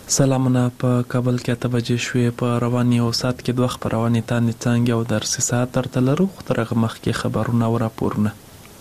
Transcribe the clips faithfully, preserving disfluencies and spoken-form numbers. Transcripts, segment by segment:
سلامونه. په کابل کې اته بجې شوې. په رواني او سات کې دوه خبرونه تان څنګه او درسي ساعت تر لرو خطرغه مخ کې خبرونه او راپورونه.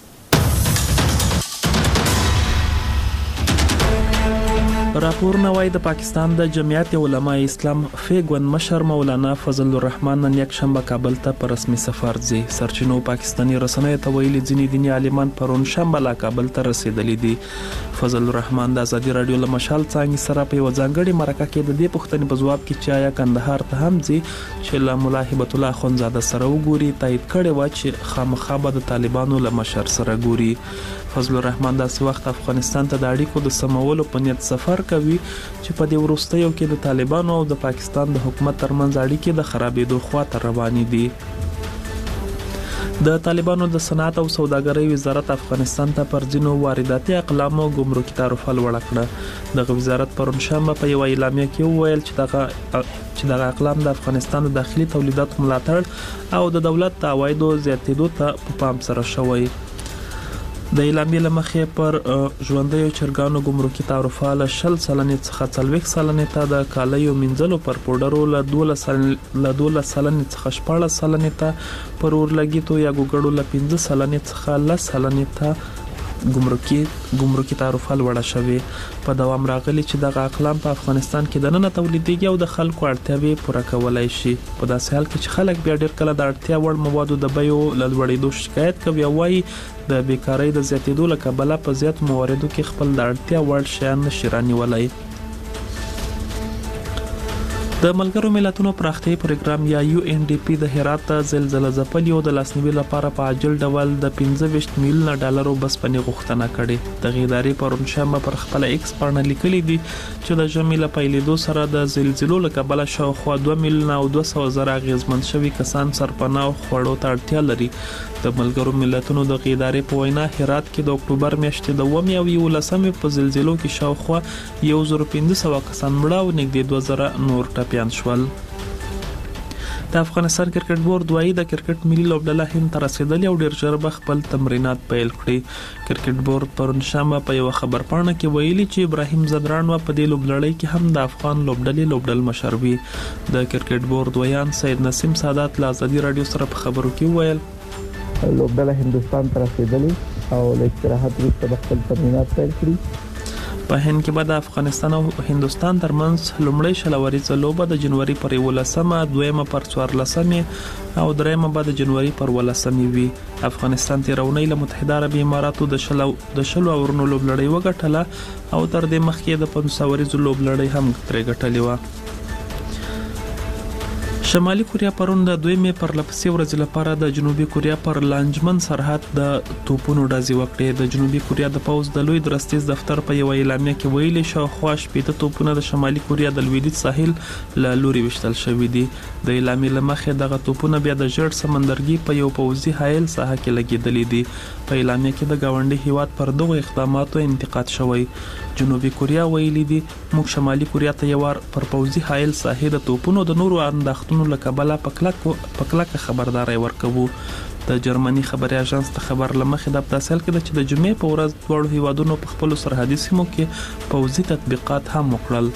راپورونه وايي د پاکستان د جمعیت علماء اسلام فیګون مشر مولانا فضل الرحمن نن یک شنبه کابل ته په رسمي سفر ځي. سرچینو پاکستاني رسنیو ته ویلي ځینې دیني عالمان پرون شنبه لا کابل ته رسیدلي دي. فضل الرحمن د ازادي رادیو له مشال څنګه سره په وځانګړي مرکه کې د دې پوښتنې په جواب کې چې آیا کندهار ته هم ځي چې له مولا هبت الله خونزاده سره وګوري تایید کړي و چې خامخا به د طالبانو له مشر سره ګوري. فضل الرحمن داسې وخت افغانستان ته د اړیکو د سمولو په نیت سفر کوي چې په دې وروستیو کې د طالبانو او د پاکستان د حکومت ترمنځ اړیکې د خرابېدو خواته روانې دي. د طالبانو د صنعت او سوداګرۍ وزارت افغانستان ته پر ځینو وارداتي اقلام او ګمرکي تعرفه لوړه کړه. دغه وزارت پرون شنبه په یوه اعلامیه کې وویل چې دغه چې دغه اقلام د افغانستان د داخلي تولیداتو ملاتړ او د دولت د عوایدو زیاتېدو ته په پام سره شوی. د اعلامیې له مخې پر ژوندیو چرګانو ګمرکي تعرفه له شل سلنې څخه څلوېښت سلنې ته، د کالیو مینځلو پر پوډرو له دولس سلنې څخه شپاړس سلنې ته، پر اورلګیتو یا ګوګړو له پنځه سلنې څخه لس سلنې ته ګمرکي ګمرکي تعرفه لوړه شوې. په دوام راغلی چې دغه اقلام په افغانستان کې دننه تولیدېږي او د خلکو اړتیاوې پوره کولای شي. په داسې حال کې چې خلک بیا ډېر کله د اړتیا وړ موادو د بیو له لوړېدو شکایت کوي او وایي د بیکارۍ د زیاتېدو له کبله په زیاتو مواردو کې خپل د اړتیا وړ شیان نشي رانیولی. د ملګرو ملتونو پراختیایي پروګرام یا یو ان ډي پی د هرات زلزلې ځپلي او د لاسنیوي لپاره په عاجل ډول د پنځه ویشت میلیونه ډالرو بسپنې غوښتنه کړې. دغه ادارې پرون شنبه پر خپل ایکس باندې لیکلي دي چې د ژمي له پیلېدو سره د زلزلو له کبله شاوخوا دوه میلیونه او دوه سوه زره اغېزمن شوي کسان سرپناه او خوړو ته اړتیا لري. د ملګرو ملتونو د ادارې په وینا هرات کې د اکتوبر میاشتې د اوومې او یولسمې په زلزلو کې شاوخوا یو زر پنځه سوه کسان مړه او نږدې دوه زره نور ټپیان شول. د افغانستان کرکټ بورډ وايي د کرکټ ملي لوبډله هند ته رسیدلې او ډېر ژر به خپل تمرینات پیل کړي. کرکټ بورډ پرون شنبه په یوه خبرپاڼه کې ویلي چې ابراهیم ځدران و په دې لوبډلې کې هم د افغان لوبډلې لوبډل مشر وي. د کرکټ بورډ ویان سید نسیم سادات له ازادي رادیو سره په خبرو کې ویل لوبډله هندستان ته رسیدلې او له استراحت وروسته خپل تمرینات پیل کړي. په هند کې به د افغانستان او هندستان ترمنځ لومړی شلوریزه لوبه د جنوري پر یولسمه، دویمه پر څوارلسمې او دریمه به د جنوري پر ولسمې وي. افغانستان تیرونی له متحده عربي اماراتو د شلو د شلو اورونو لوبلړۍ وګټله او تر دې مخکې د پنځه وریزو لوبلړۍ هم ترې ګټلې وه. شمالي کوریا پرون د دویمې پرلپسې ورځې لپاره د جنوبي کوریا پر لانجمن سرحد د توپونو ډزې وکړې. د جنوبي کوریا د پوځ د لوی درستیز دفتر په یوه اعلامیه کې ویلي شاوخوا شپېته توپونه د شمالي کوریا د لویدیځ ساحل له لوري وشتل شوي دي. د اعلامیې له مخې دغه توپونه بیا د ژړ سمندرګي په یو پوځي حایل ساحه کې لګېدلي دي. په اعلامیه کې د ګاونډي هیواد پر دغو اقداماتو انتقاد شوی. جنوبي کوریا ویلي دي موږ شمالي کوریا ته یو وار پر پوځي حایل ساحې د توپونو د نورو انداختونو له کبله په کلکه خبرداری ورکوو. د جرمني خبري اژانس ته خبر لمخې د ابتاسل کې د چې د جمعې په ورځ دواړو هیوادونو په خپل سرحدي سیمو کې پوځي تطبیقات هم وکړل.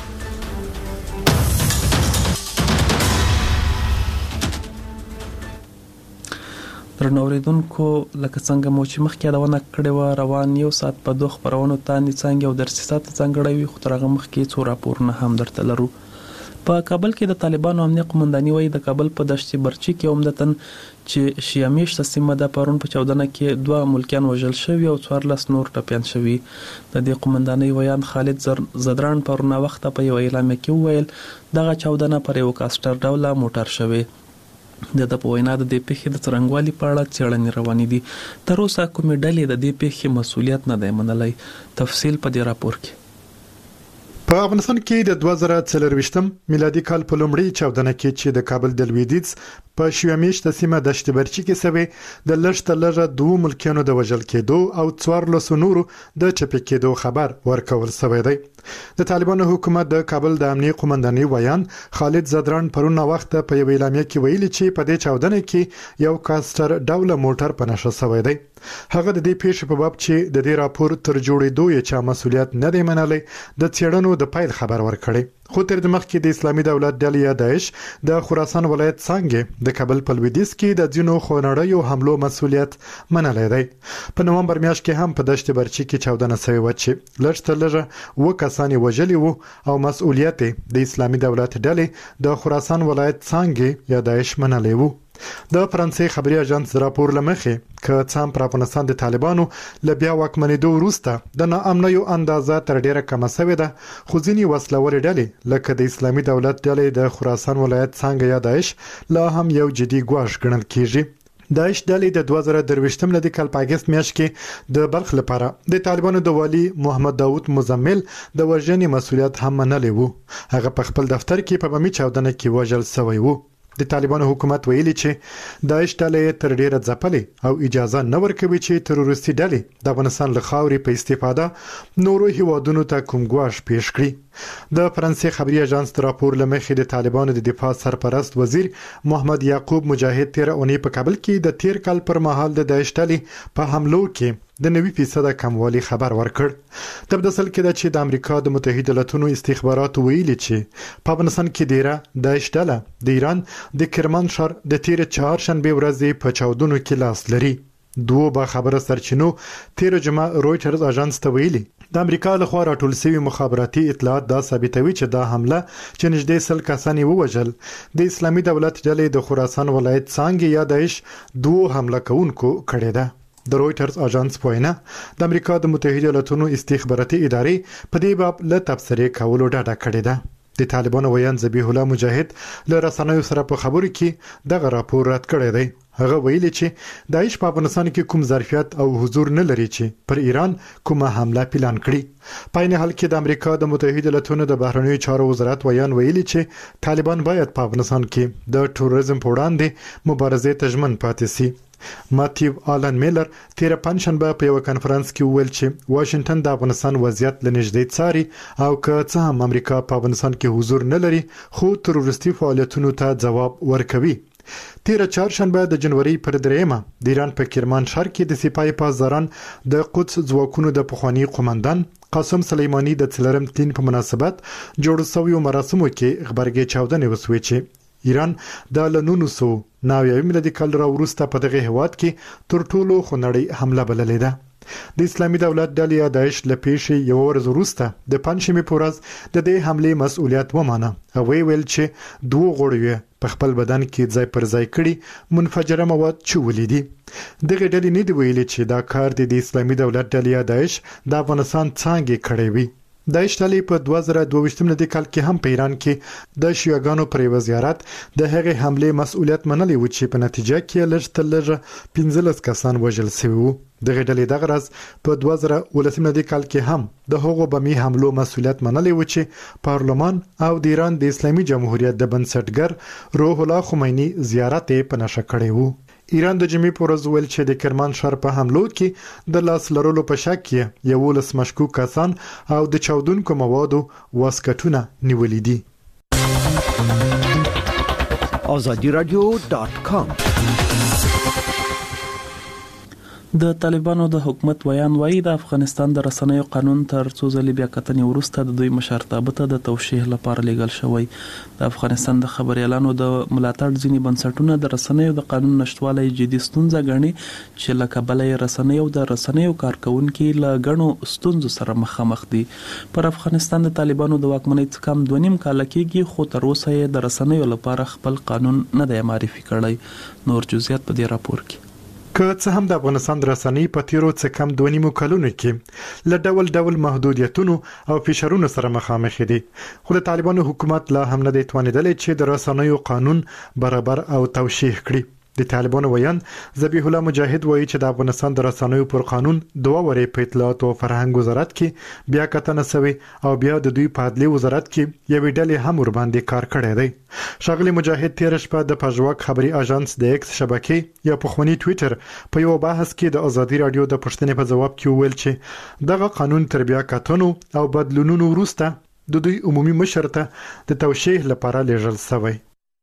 درنو اوریدونکو، لکه څنګه مو چې مخکې یادونه کړې وه، روان یو ساعت په دوه خبرونو تاندې څانګې او درسي ساعت ځانګړی وي، خو تر هغه مخکې څو راپورونه هم درته لرو. په کابل کې د طالبانو امنیه قومنداني وایي د کابل په دشت برچي کې عمدتاً چې شیعه میشته سیمه ده پرون په چاودنه کې دوه ملکیان وژل شوي او څوارلس نور ټپیان شوي. د دې قومندانۍ ویان خالد ځدران پرون وخته په یوه اعلامیه کې وویل دغه چاودنه پر یو کاسټر ډوله موټر شوې. د د په وینا د دې پیښې د څرنګوالي په اړه څېړنې روانې دي. تر اوسه کومې ډلې د دې پیښې مسؤلیت نه دی منلی. تفصیل په دې راپور کې. په افغانستان کې د دوه زره څلرویشتم میلادي کال په لومړۍ چاودنه کې چې د کابل د لویدیځ په شیعه میشته سیمه دشت برچي کې سوې د لږ تر لږه دوه ملکیانو د وژل کېدو او څوارلسو نورو د چپه کېدو خبر ورکول شوی دی. د طالبانو حکومت د کابل د امنیه قومندانۍ ویان خالد ځدران پرون وخت په یو اعلامیه کې ویلي چې په دې چاودنه کې یو کاسټر ډوله موټر په نښه شوی دی. هغه د دې پیښې په باب چې د دې راپور تر جوړېدو یې چا مسؤلیت نه دی منلی د څېړنو د پیل خبر ورکړی خو تر دې مخکې د اسلامي دولت ډلې یا داعش د خراسان ولایت څنګه د کابل په لویدیځ کې د ځینو خونړیو حملو مسؤلیت منلی دی په نومبر میاشت کې هم په دشت برچي کې چاودنه شوې و چې لږ تر لږه اووه کسان وژلي وو او مسؤلیت د اسلامي دولت ډلې د خراسان ولایت څنګه یا داعش منلی وو د فرانسې خبري اژانس راپور لمخې ک څام پر افغانستان د طالبانو ل بیا واکمنېدو وروسته د ناامنیو اندازه تر ډیره کم شوې ده خو ځینی وسلوال ډلې لکه د اسلامي دولت ډلې د خراسان ولایت څنګه یا داعش لا هم یو جدي ګواښ ګڼل کیږي داعش ډلې د دوه زره درویشتم لدی کال په اگست میاشت کې د بلخ لپاره د طالبانو د والی محمد داوود مزمل د وژنې مسؤلیت هم منلی وو هغه په خپل دفتر کې په بمي چاودنه کې وژل شوی وو د طالبانو حکومت ویلي چې داعش ډلې تر ډیره ځپلې او اجازه نه ورکوي چې تروریستي ډلې د افغانستان له خاورې په استفاده نورو هیوادونو ته کوم ګواښ پیښ کړي د فرانسې خبري اژانس راپور لمخې د طالبانو د دفاع سرپرست وزیر محمد یعقوب مجاهد تیر اونۍ په کابل کې د تیر کال پر مهال د داعش ډلې په حملو کې د نوي فیصد کموالی خبر ورکړ تب د سل کې د چې د امریکا د متحده ایالاتونو استخباراتو ویلي چې په افغانستان کې ډیره داعش ډله د ایران د کرمان ښار د تیر چهارشنبه ورځې په چاودنو کې لاس لري دوه با خبره سرچینو تیر جمعه رويټرز اژانس ته ویلي د امریکا لخوا راټول شوی مخابراتي اطلاعات دا ثابتوي چې دا حمله چې نږدې سل کسان ووژل د اسلامي دولت ډلې د خراسان ولایت څنګه یا داعش دوه حمله کوونکو کړې ده د رويټرز اژانس پوینه د امریکا د متحده ایالاتونو استخباراتي ادارې په دې باب له تبصرې کولو ډاډه کړې ده د طالبانو ویان ذبیح الله مجاهد له رسنیو سره په خبرو کې دغه راپور رد کړی دی هغه ویلي چې داعش په افغانستان کې کوم ظرفیت او حضور نه لري چې پر ایران کومه حمله پلان کړي په این حال کې د امریکا د متحده ایالاتونو د بهرنیو چارو وزارت ویان ویلي چې طالبان باید په افغانستان کې د تروریزم په وړاندې مبارزې ته ژمن پاتې شي ماتیو آلن میلر تیر پنځشنبه په یو کانفرنس کې ویل چې واشنگټن د افغانستان وضعیت لنږدې څاري او که څه هم امریکا په افغانستان کې حضور نه لري خو تروریستي فعالیتونو ته ځواب ورکوي تیر چهارشنبه د جنوري پر دریمه د ایران په کرمان ښار کې د سپای پاسداران د قدس ځواکونو د پخوانی قومندان قاسم سلیمانی د څلورم تین په مناسبت جوړ شوی مراسمو کې خبرګي چاودنه وسوي چې ایران د لنونو سو ناوی ملي کال را ورسته په دغه هواد کې تر ټولو خنړی حمله بللې ده د اسلامي دولت ډلې داعش له پیښې یو ورځ وروسته د پنځمې پورز د دې حمله مسؤلیت ومانه او ویل چې دوه غړي په خپل بدن کې ځای پر ځای کړي منفجره مواد چولې دي دغه ډلې نه دی ویلي چې دا کار د اسلامي دولت ډلې داعش د افغانستان څنګه کړی وي داعش ډلې په دوه زره دوه ویشتم لدی کال کې هم په ایران کې د شیعاګانو پر یو زیارت د هغې حمله مسؤلیت منلی و چې په نتیجه کې لږ تر لږه پنځلس کسان وژل شوي وو دغه ډلې دغه راز په دوه زره ولسم لدی کال کې هم د هغو بمي حملو مسؤلیت منلی و چې پارلمان او د ایران د اسلامي جمهوریت د بنسټګر روح الله خمینی زیارت په نشه کړی وو ایران د جمعې پر ورځ ویل چې د کرمان ښار په حملو کې د لاس لرلو په شک کې یو لس مشکوک کسان او د چاودونکو موادو واسکټونه نیولې دي azadi radio dot com د طالبانو د حکومت ویان وایي د افغانستان د رسنیو قانون تر څو ځلې بیا کتنې وروسته د دوی مشرتابه ته د توشیح لپاره لیږل شوی د افغانستان د خبريالانو د ملاتړ ځینی بنسټونه د رسنیو د قانون نشټوالي جدي ستونزه ګڼي چې لکه بلې رسنیو د رسنیو کارکونکو له غنو ستونزو سره مخامخ دي پر افغانستان د طالبانو د واکمنۍ څخه کم دوه نیم کال کېږي خو تر اوسه د رسنیو لپاره خپل قانون نه دی معرفي کړی نور جزئیات په دې راپور کې که څه هم د افغانستان د رسنۍ په تیرو څه کم دوه نیمو کلونو کې له ډول ډول محدودیتونو او فشارونو سره مخامخ دي خو د طالبانو حکومت لا هم نه دی توانیدلی چې د رسنیو قانون برابر او توشیح کړي د طالبانو ویان ذبیح الله مجاهد وایي چې د افغانستان د رسنیو پر قانون دوه ورې په اطلاعات او فرهنګ وزارت کې بیا کتنه شوی او بیا د دوی په عدلي وزارت کې یو ډلې هم ور باندې کار کړی دی شغلی مجاهد تیر شپه د پژواک خبري اژانس د ایکس شبکې یا په خونی ټوئیټر په یو بحث کې د ازادي رادیو د پښتنې په جواب کې ویل چې دغه قانون تر بیا کتنو او بدلونونو وروسته د دوی عمومي مشر ته د توشیح لپاره لیږل شوی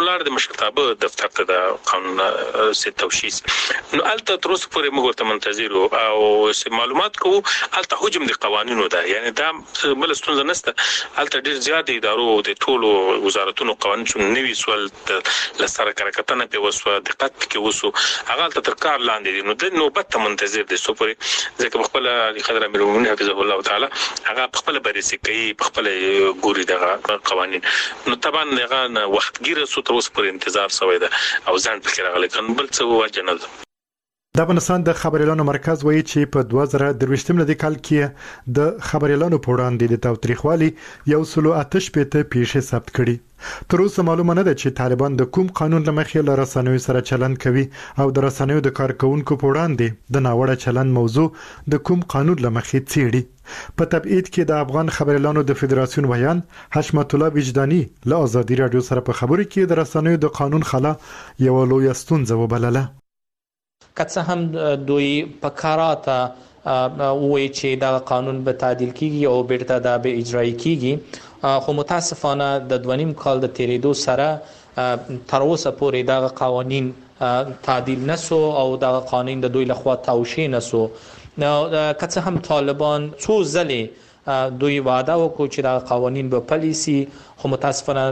ولر د مشرتابه دفتر ته د قانون سي توشیس نو الته تر اوسه پورې موږ ته منتظر او معلومات کوو الته حجم د قوانینو ده یعنی دا بل ستونزه نشته الته ډیر زیات ادارو د ټولو وزارتونو قوانین چې نوي سوال لسره کارکتنه په وسو دقت کې وسو هغه الته تر کار لاندې نو د نوبت ته منتظر دي سو پورې ځکه خپل خضر امیر المؤمنین حفظه الله تعالی هغه خپل برسي کوي خپل ګوري دغه قوانین نو طبعا هغه وختګیره سو تر اوسه پورې انتظار شوی ده او ځان فکر غلې کن بل څه وجه نه ده د افغانستان د خبريالانو مرکز وایي چې په دوه زره درویشتم لدی کال کې د خبريالانو په وړاندې د تاوتریخوالي یو سلو آتش پته پیښه ثبت کړي تر اوسه معلومه نه ده چې طالبان د کوم قانون لمخې له رسنیو سره چلند کوي او د رسنیو د کارکونکو په وړاندې د ناوړه چلند موضوع د کوم قانون لمخې څیړي په تبعید کې د افغان خبريالانو د فدراسیون ویان حشمت الله وجداني له ازادي رادیو سره په خبرو کې د رسنیو د قانون خلا یو لوی ستونزه وبلله که هم دوی په کاراته وایي چې دا قانون به تعدیل کیږي او بیرته دا به اجرایی کیږي خو متاسفانه د دوانیم کال د تیریدو سره تر اوسه پورې دا قوانین تعدیل نسو او دا قانون د دوی لخوا توشیح نسو نو که هم طالبان څو ځله دوی وعده وکړو چې دا قوانین به پالیسي خو متاسفانه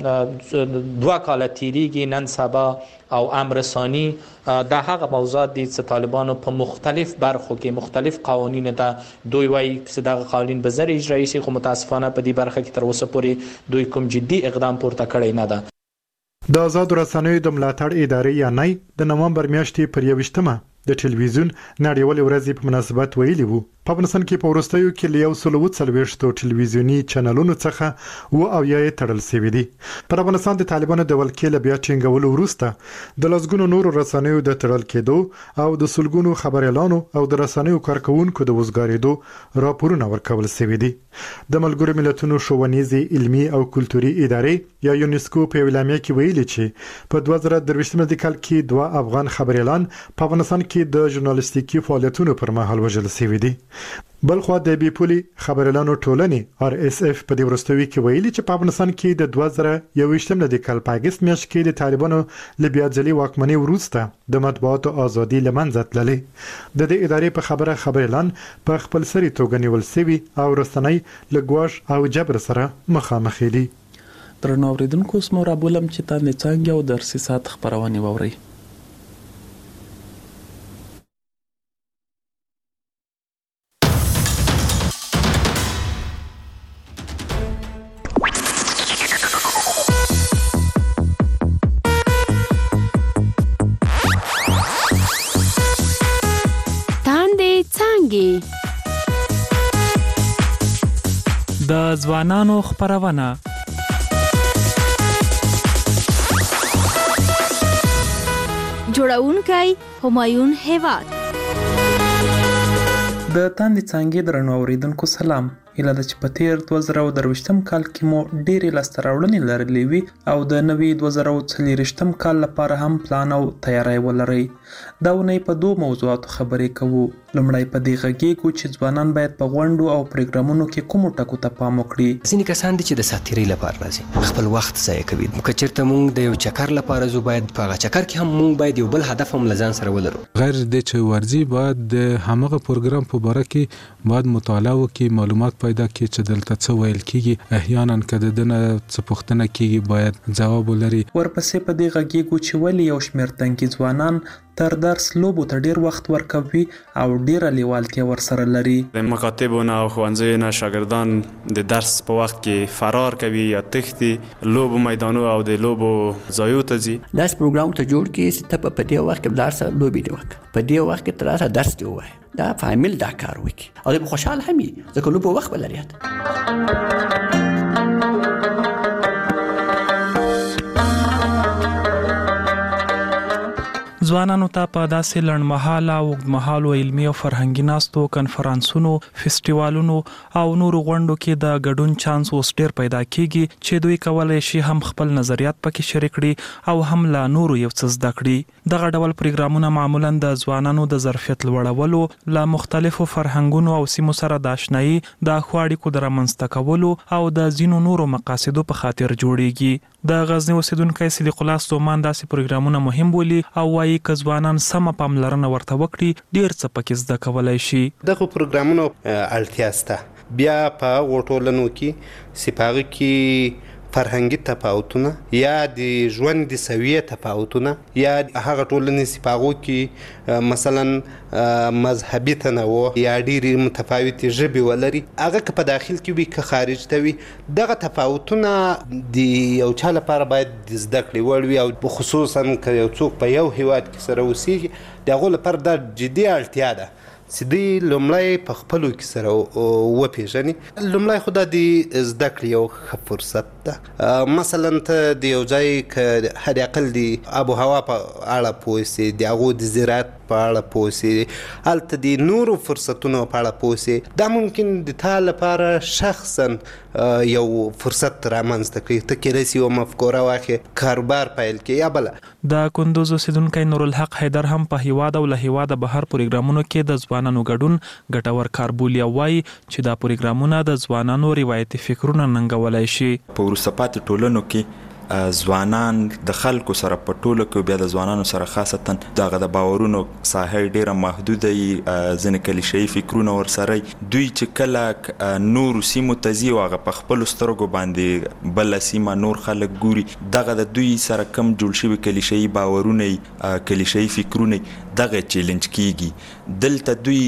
دوه کال تیریږي نن سبا او امر ثانی دا هغه موضوعات دي چې طالبانو په مختلف برخو کې مختلف قوانین ته دوی وايي چې دا قوانین به زر اجرایی شي خو متاسفانه په دې برخه کې تر اوسه پورې دوی کوم جدي اقدام پورته کړی نه ده د آزاد رسنیو د ملاتړ ادارې یا نه د نومبر میاشتې پر یوشتمه د ټلویزیون نړیوال ورځې په مناسبت ویلي وو په افغانستان کې په ورستیو کې له یو سل او څلوېښت ټلویزیونی چینلونو څخه و او یا تړل شوی دي په افغانستان د طالبانو د ولکې له بیا ټینګولو وروسته د لسګونو نورو رسنیو د تړل کېدو او د سلګونو خبريالانو او د رسنیو کارکونکو د وزګاریدو راپورونه ورکول شوی دي د ملګرو ملتونو ښوونیزي علمي او کلتوري ادارې یا یونیسکو په اعلامیه کې ویلي چې په دوه زره درویشتم کال کې دوه افغان خبريالان په افغانستان کې د ژورنالیستیکي فعالیتونو پر مهال وژل شوی دي بلخو د بیپولي خبريالانو ټولنې آر اس اف په دې ورستوي کې ویلي چې په افغانستان کې د دوه زره یوویشتم کال په اگست میاشت کې د طالبانو لبیا ځلې واکمنۍ وروسته د مطبوعاتو ازادي لمنځه تللې د دې ادارې په خبره خبريالان په خپل سری توګه نیول شوی او رسنۍ لګواش او جبر سره مخامخ دي درنو اوریدونکو سمو را بولم چې تاسو څنګه او درسي سات خبرونه ووري د ځوانانو خبرونه جوړونکي همایون هیواد د تاندې څنګه درنو اوریدونکو سلام اله د چپتیر دوه زره درویشتم کال کې مو ډېری لاستراوړنې لرلې وي او د نوي دوه زره څلوېښتم کال لپاره هم پلان او تیاری ولرئ دا ونې په دوه موضوعاتو خبرې کوو لمړی په دې غږیږو چې ځوانان باید په غونډو او پروګرامونو کې کوم ټکو ته پام وکړي ځینې کسان دي چې د ساتیري لپاره راځي خپل وخت ضایع کوي که چېرته موږ د یو چکر لپاره زو باید په هغه چکر کې هم موږ باید یو بل هدف هم لزان سره ولرو غیر د چې ورزي باید د همغه پروګرام په باره کې باید مطالعه وکړي معلومات پیدا کړي چې دلته څه ویل کیږي احیانا کده دنه څه پوښتنه کیږي باید جواب ولري ورپسې په دې غږیږو چې ولې یو شمېر تنکي ځوانان تر درس لوبو ته ډیر وخت ورکوي او ډیره لیوالتیا ورسره لري د مکاتبونو او ښوونځیو نه شاګردان د درس په وخت کې فرار کوي یا تښتي لوبو میدانو او د لوبو ځایو ته ځي داس پروګرام ته جوړ کړي چې ته په دې وخت کې درس لوبي دی وخت په دې وخت کې تر درس دی وای دا فامیل دا کار وکي او د خوشاله همي ځکه لوبو وخت بلریات ځوانانو ته په داسې لړمحاله او اوږدمهالو علمي او فرهنګي ناستو، کنفرانسونو، فستیوالونو او نورو غونډو کې د ګډون چانس اوس ډیر پیدا کیږي چې دوی کولای شي هم خپل نظریات پکې شریک کړي او هم لا نورو یو څه زده کړي. دغه ډول پروګرامونه معمولا د ځوانانو د ظرفیت لوړولو، له مختلفو فرهنګونو او سیمو سره د آشنایي، د ښو اړیکو د رامنځته کولو او د ځینو نورو مقاصدو په خاطر جوړیږي. د غزنی اوسیدونکو صدیق الله ستومان داسې پروګرامونه مهم بولي او وایي که ځوانان سمه پاملرنه ورته وکړي ډیر څه پکې زده کولای شي. دغه پروګرامونو اړتیا شته. بیا په وټولنو کې سپاغه کې فرهنګي تفاوتونه یا د ژوند د سویه تفاوتونه یا هغه ټولنې سپاغو کې مثلا مذهبي تنوع یا ډېرې متفاوتې ژبې ولري، هغه که په داخل کې وي که خارج ته وي، دغه تفاوتونه د یو چا لپاره باید د زده کړې وړ وي او خصوصا که یو څوک په یو هیواد کې سره اوسېږي د هغو لپاره دا جدي اړتیا ده چې دوی لومړی په خپلو کې سره وپېژني. لومړی خو دا د زده کړې یو ښه فرصت ده. مثلا ته د یو ځای که حد اقل د آب و هوا په اړه پوه سې، د هغو د زراعت په اړه پوه سې، هلته د نورو فرصتونو په اړه پوه سې، دا ممکن د تا لپاره شخصا یو فرصت رامنځته کړي. ته کېدای سي یوه مفکوره واخلې، کاروبار پیل کړې یا بله. د کندوز اوسیدونکی نورالحق حیدر هم په هیواد او له هیواده بهر پروګرامونو کې د ځوانانو ګډون ګټور کار بولي او وایي چې دا پروګرامونه د ځوانانو روایتي فکرونه ننګولی شي. په وروسته پاتې ټولنو کې ځوانان د خلکو سره په ټوله کې، بیا د ځوانانو سره خاصتا دغه د باورونو ساحه ډیره محدوده وي، ځینې کلیشه‌ایي فکرونه ورسره دوی چې کله نورو سیمو ته ځي او هغه په خپلو سترګو باندې بله سیمه نور خلک ګوري، دغه د دوی سره کم جوړ شوي کلیشه‌ایي باورونه کلیشه‌ایي فکرونه دغه چیلنج کیږي. دلته دوی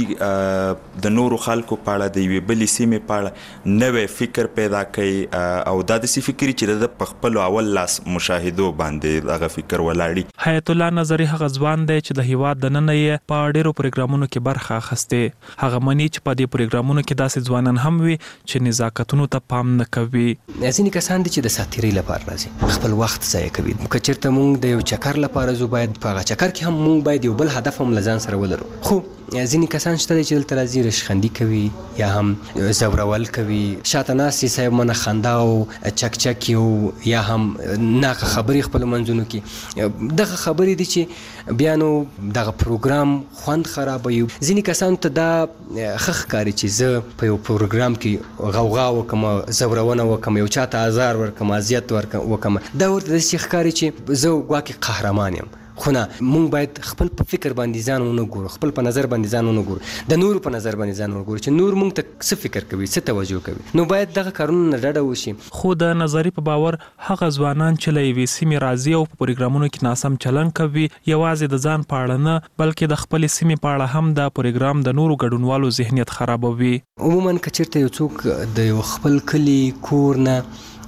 د نورو خلکو په اړه د یوې بلې سیمې په اړه نوی فکر پیدا کوي او دا داسې فکر چې د په خپلو اول لاس مشاهدو باندې هغه فکر ولاړي. حیات الله نظری هغه ځوان دی چې د هیواد دننه یې په ډیرو پروګرامونو کې برخه اخیستې. هغه مني چې په دې پروګرامونو کې داسې ځوانان هم وي چې نزاکتونو ته پام نه کوي. ځینې کسان دي چې د ساتیرۍ لپاره راځي، خپل وخت ضایع کوي. که چېرته موږ د یو چکر لپاره ځو، باید په هغه چکر کې هم موږ باید یو بل هدف هم له ځان سره ولرو. خو ځینې کسان شته دي چې دلته راځي ریشخندي کوي یا هم زورول کوي، شاته ناست یې صاحب منه خندا او چکچکي او یا هم ناقه خبرې خپلو منځونو کې. دغه خبرې دي چې بیا نو دغه پروګرام خوند خرابوي. ځینې کسانو ته دا ښه ښکاري چې زه په یو پروګرام کې غوغا وکړم، زورونه وکړم، یو چاته ازار ورکړم، اذیت وکړم. دا ورته داسې ښکاري چې زه ګواکې قهرمان یم. خو نه، مونږ باید خپل په فکر باندې ځان ونه ګورو، خپل په نظر باندې ځان ونه ګورو، د نورو په نظر باندې ځان ونه ګورو چې نور مونږ ته څه فکر کوي، څه توجه کوي. نو باید دغه کارونه نه ډډه وشي. خو د نظري په باور هغه ځوانان چې له یوې سیمې راځي او په پروګرامونو کې ناسم چلن کوي، یوازې د ځان په اړه نه بلکې د خپلې سیمې په اړه هم دا پروګرام د نورو ګډونوالو ذهنیت خرابوي. عموما که چېرته یو څوک د یو خپل کلي کور نه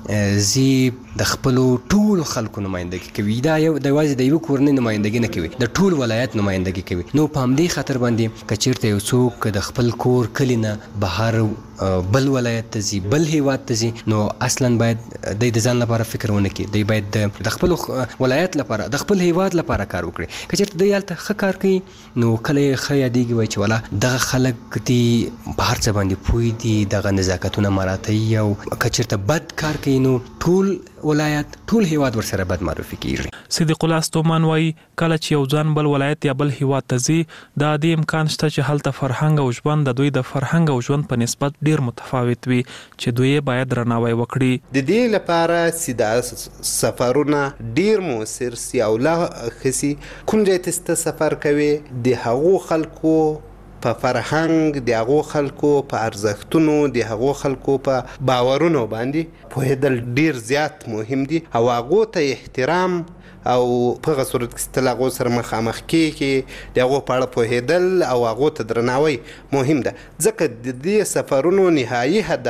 زی د خپلو ټولو خلکو نمایندګي کوي، دا یو د یوازې د یوه کورنۍ نمایندګي نه کوي، د ټول ولایت نمایندګي کوي. نو په همدې خاطر باندې که چېرته یو څوک د خپل کور کلي نه بهر بل ولایت ته ځي، بل هیواد ته ځي، نو اصلا باید دوی د ځان لپاره فکر ونه کړي. دوی باید د خپل ولایت لپاره، د خپل هیواد لپاره کار وکړي. که چېرته دوی هلته ښه کار کوي، نو کله یې ښه یادېږي، وایي چې والا دغه خلک دي په هر څه باندې پوه دي، دغه نزاکتونه مراعتوي. او که چېرته بد کار کوي، نو ټول ولایت، ټول هیواد ورسره بد معرفي کیږي. صدیق الله ستومان وایي کله چې یو ځوان بل ولایت یا بل هیواد ته ځي، دا د امکان شته چې هلته فرهنګ او ژوند د دوی د فرهنګ او ژوند په نسبت ډیر متفاوت وي چې دوی باید درناوی وکړي. د دې لپاره چې دا سفرونه ډیر موثر سي او لا ښه سي، کوم ځای ته سفر کوي، د هغو خلکو په فرهنګ، د هغو خلکو په ارزښتونو، د هغو خلکو په باورونو باندې پوهېدل ډیر زیات مهم دي او هغو ته احترام او په هغه صورت کې ستل هغو سره مخامخ کېږي، د هغو په اړه پوهېدل او هغو ته درناوی مهم ده. ځکه د دې سفرونو نهایي هدف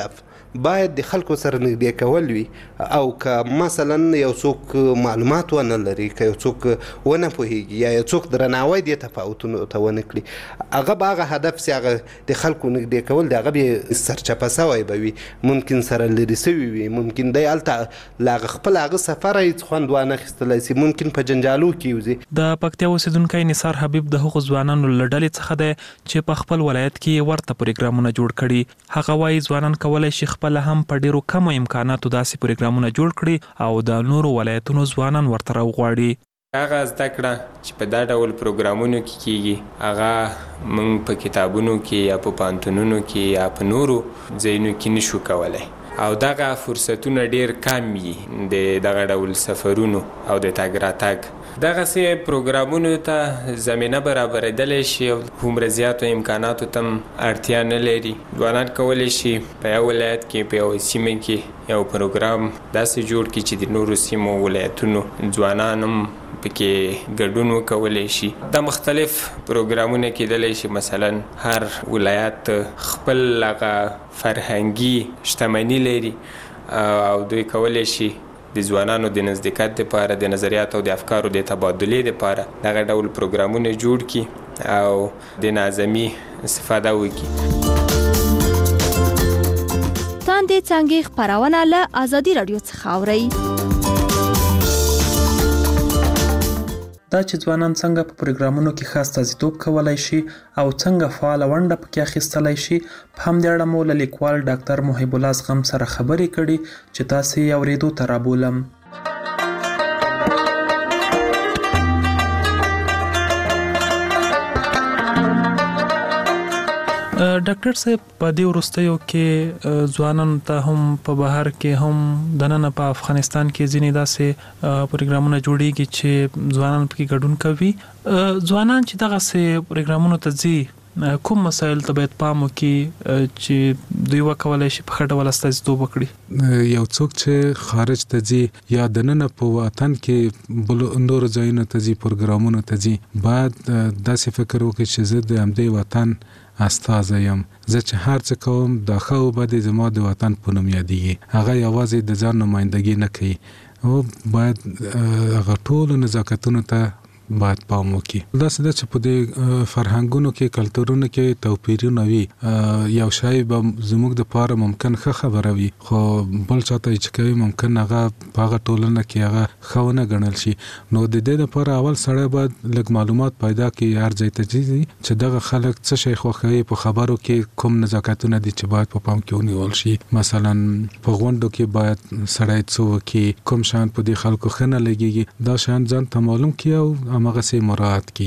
باید د خلکو سره نږدې کول وي او که مثلا یو څوک معلومات ونه لري که یو څوک ونه پوهیږي یا یو څوک درناوی دې تفاوتونو ته ونه کړي هغه به هغه هدف سي هغه د خلکو نږدې کول د هغه به سرچپه سوی به وي ممکن سره لرې سوي وي ممکن دی هلته له هغه خپل هغه سفره هېڅ خوند وانه اخیستلی سي ممکن په جنجالو کې وځي. د پکتیا اوسیدونکی نثار حبیب د هغو ځوانانو له ډلې څخه دی چې په خپل ولایت کې ورته پروګرامونه جوړ کړي. هغه وایي ځوانان کولی شي خپله هم په ډېرو کمو امکاناتو داسې پروګرامونه جوړ کړي او د نورو ولایتونو ځوانان ورته راوغواړي. هغه زده کړه چې په دا ډول پروګرامونو کې کیږي هغه موږ په کتابونو کې یا په پوهنتونونو کې یا په نورو ځایونو کې نشو کولی او دغه فرصتونه ډیر کم وي د دغه ډول سفرونو او د تګ راتګ. دغسې پروګرامونو ته زمینه برابرېدلی شي او هومره زیاتو امکاناتو ته هم اړتیا نه لري. ځوانان کولی شي په یو ولایت کې په یوه سیمه کې یو پروګرام داسې جوړ کړي چې د نورو سیمو ولایتونو ځوانان هم پکې ګډون وکولی شي. دا مختلف پروګرامونه کېدلی شي مثلا هر ولایت خپل هغه فرهنګي شتمني لري او دوی کولی شي د ځوانانو د نزدېکت دپاره د نظریاتو او د افکارو د تبادلې دپاره دغه ډول پروګرامونه جوړ کړي او د نظمي استفاده وکړي. تاندې څانګې خپرونه له ازادي راډیو څخه اورئ. دا چې ځوانان څنګه په پروګرامونو کې ښه استازیتوب کولی شي او څنګه فعاله ونډه پکې اخیستلی شي په همدې اړه مو له لیکوال ډاکټر محب الله زغم سره خبرې کړي چې تاسې یې اورېدو ته رابولم. ډاکټر صاحب په دې وروستیو کې ځوانانو ته هم په بهر کې هم دننه په افغانستان کې ځینې داسې پروګرامونه جوړیږي چې ځوانان پکې ګډون کوي. ځوانان چې دغسې پروګرامونو ته ځي کوم مسایل ته باید پام وکړي چې دوی وکولی شي په ښه ډول استازیتوب وکړي؟ یو څوک چې خارج ته ځي یا دننه په وطن کې بل نورو ځایونو ته ځي پروګرامونو ته ځي باید داسې فکر وکړي چې زه د همدې وطن استازی یم. زه چې هر څه کوم دا ښه او بد زما د وطن په نوم یادیږي. هغه یوازې د ځان نمایندګي نه کوي او باید هغه ټولو نزاکتونو ته باید پام وکړي. داسې ده چې په دې فرهنګونو کې کلتورونو کې توپیرونه وي. یو شی به زموږ دپاره ممکن ښه خبره وي خو بل چاته چې کوي ممکن هغه په هغه ټولنه کې هغه ښه ونه ګڼل شي. نو د دې دپاره اول سړی باید لږ معلومات پیدا کړي هر ځای ته ځي چې دغه خلک څه شی خوښوي په خبرو کې کوم نزاکتونه دي چې باید په پام کې ونیول شي. مثلا په غونډو کې باید سړی څه وکړي کوم شیان په دې خلکو ښه نه لګېږي دا شیان ځان ته معلوم کړي او همغه سي مراعات کی.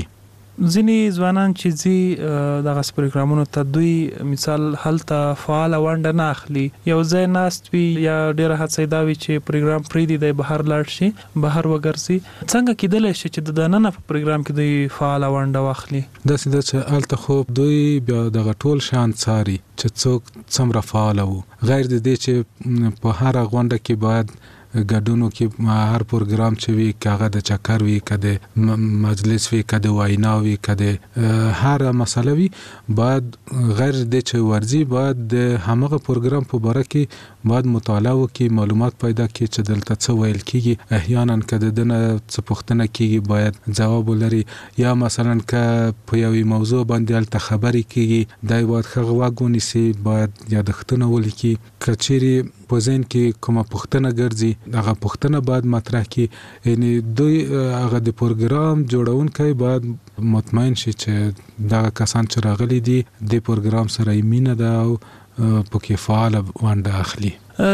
ځینې ځوانان چې ځي دغه پروګرامونو ته دوی مثال هلته فعاله ونډه نه اخلي یو ځای ناست وي یا ډېره هڅه دا وي چې پروګرام پرېږدي دی بهر لاړ شي بهر وګرځي. څنګه کېدلی شي چې د دننه په پروګرام کې دوی فعاله ونډه واخلي؟ داسې ده چې هلته خو دوی بیا دغه ټول شیان څاري چې څوک څومره فعاله وو غیر د دې چې په هره غونډه کې باید ګډونو کې هر پروګرام چې وي که هغه د چکر وي که د مجلس وي که د وینا وي که د هر مسله وي باید غیر د چې ورځي باید د همغه پروګرام په باره کې باید مطالعه وکړي معلومات پیدا کړي چې دلته څه ویل کېږي. احیانا که د ده نه څه پوښتنه کېږي باید ځواب ولري یا مثلا که په یوې موضوع باندې هلته خبرې کېږي دی باید ښه غوږ ونیسي باید یادښتونه ولیکي. که چیرې په ذهن کې کومه پوښتنه ګرځي هغه پوښتنه باید مطرح کړي. یعنی دوی هغه د پروګرام جوړونکی باید مطمئن شي چې دغه کسان چې راغلي دي د پروګرام سره یې مینه ده او پکې فعاله ونډه اخلي.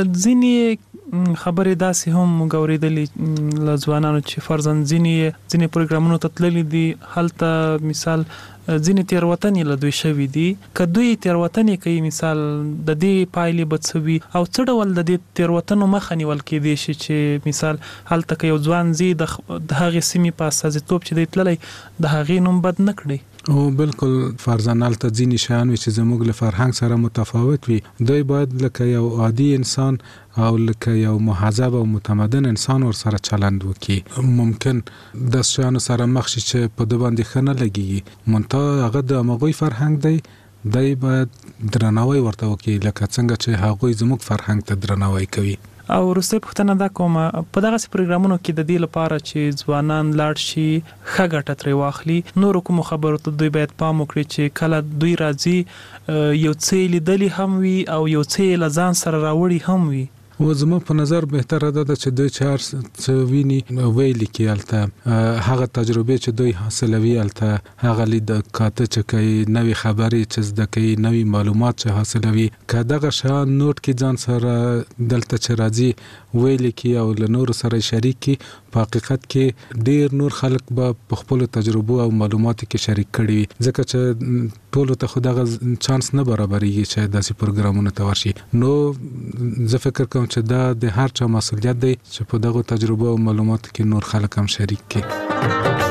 ځینې خبرې داسې هم موږ اورېدلې له ځوانانو چې فرضاً ځینې ځینې پروګرامونو ته تللي دي هلته مثال ځینې تېروتنې له دوی شوي دي. که دوی تېروتنې کوي مثال د دې پایلې به څه وي او څه ډول د دې تېروتنو مخه نیول کېدی شي چې مثال هلته که یو ځوان ځي د هغې سیمې په استازیتوب چې دی تللی د هغې نوم بد نه کړي؟ او بالکل فرضاً هلته ځینې شیان وي چې زموږ له فرهنګ سره متفاوت وي دوی باید لکه یو عادي انسان او لکه یو مهذب او متمدن انسان ور سره چلند وکړي. ممکن د شیانو سره مخ شي چې په ده باندې ښه نه لګېږي منتها هغه د همغوی فرهنګ دی دای باید درناوی ورته وکړي لکه څنګه چې هغوی زموږ فرهنګ ته درناوی کوي. او وروسته پوښتنه دا کومه په دغه پروګرامونو کې د دې لپاره چې ځوانان لاړ شي ښه ګټه ترې واخلي نور کوم خبرو ته دوی باید پام وکړي چې کله دوی راځي یو څه لیدلی هم وي او یو څه له ځان سره راوړي هم وي. و زما په نظر بهتره ده چې دوی چار څه ویني ویلي کې الته هغه تجربه چې دوی حاصلوي الته هغه لید کاته چې کوي نوې خبرې چې زده کوي نوې معلومات چې حاصلوي که دغه شان نوٹ کې ځان سره دلته چې راځي ویلي کې او له نور سره شریک کې په حقیقت کې ډیر نور خلک به په خپل تجربه او معلوماتو کې شریک کړي وي ځکه چې ټول ته خو دغه چانس نه برابرېږي چې داسې پروګرامونه ته ورشي. نو زه فکر کوم چې دا د هر چا مسؤلیت دی چې په دغه تجربه او معلوماتو کې نور خلک هم شریک کړي.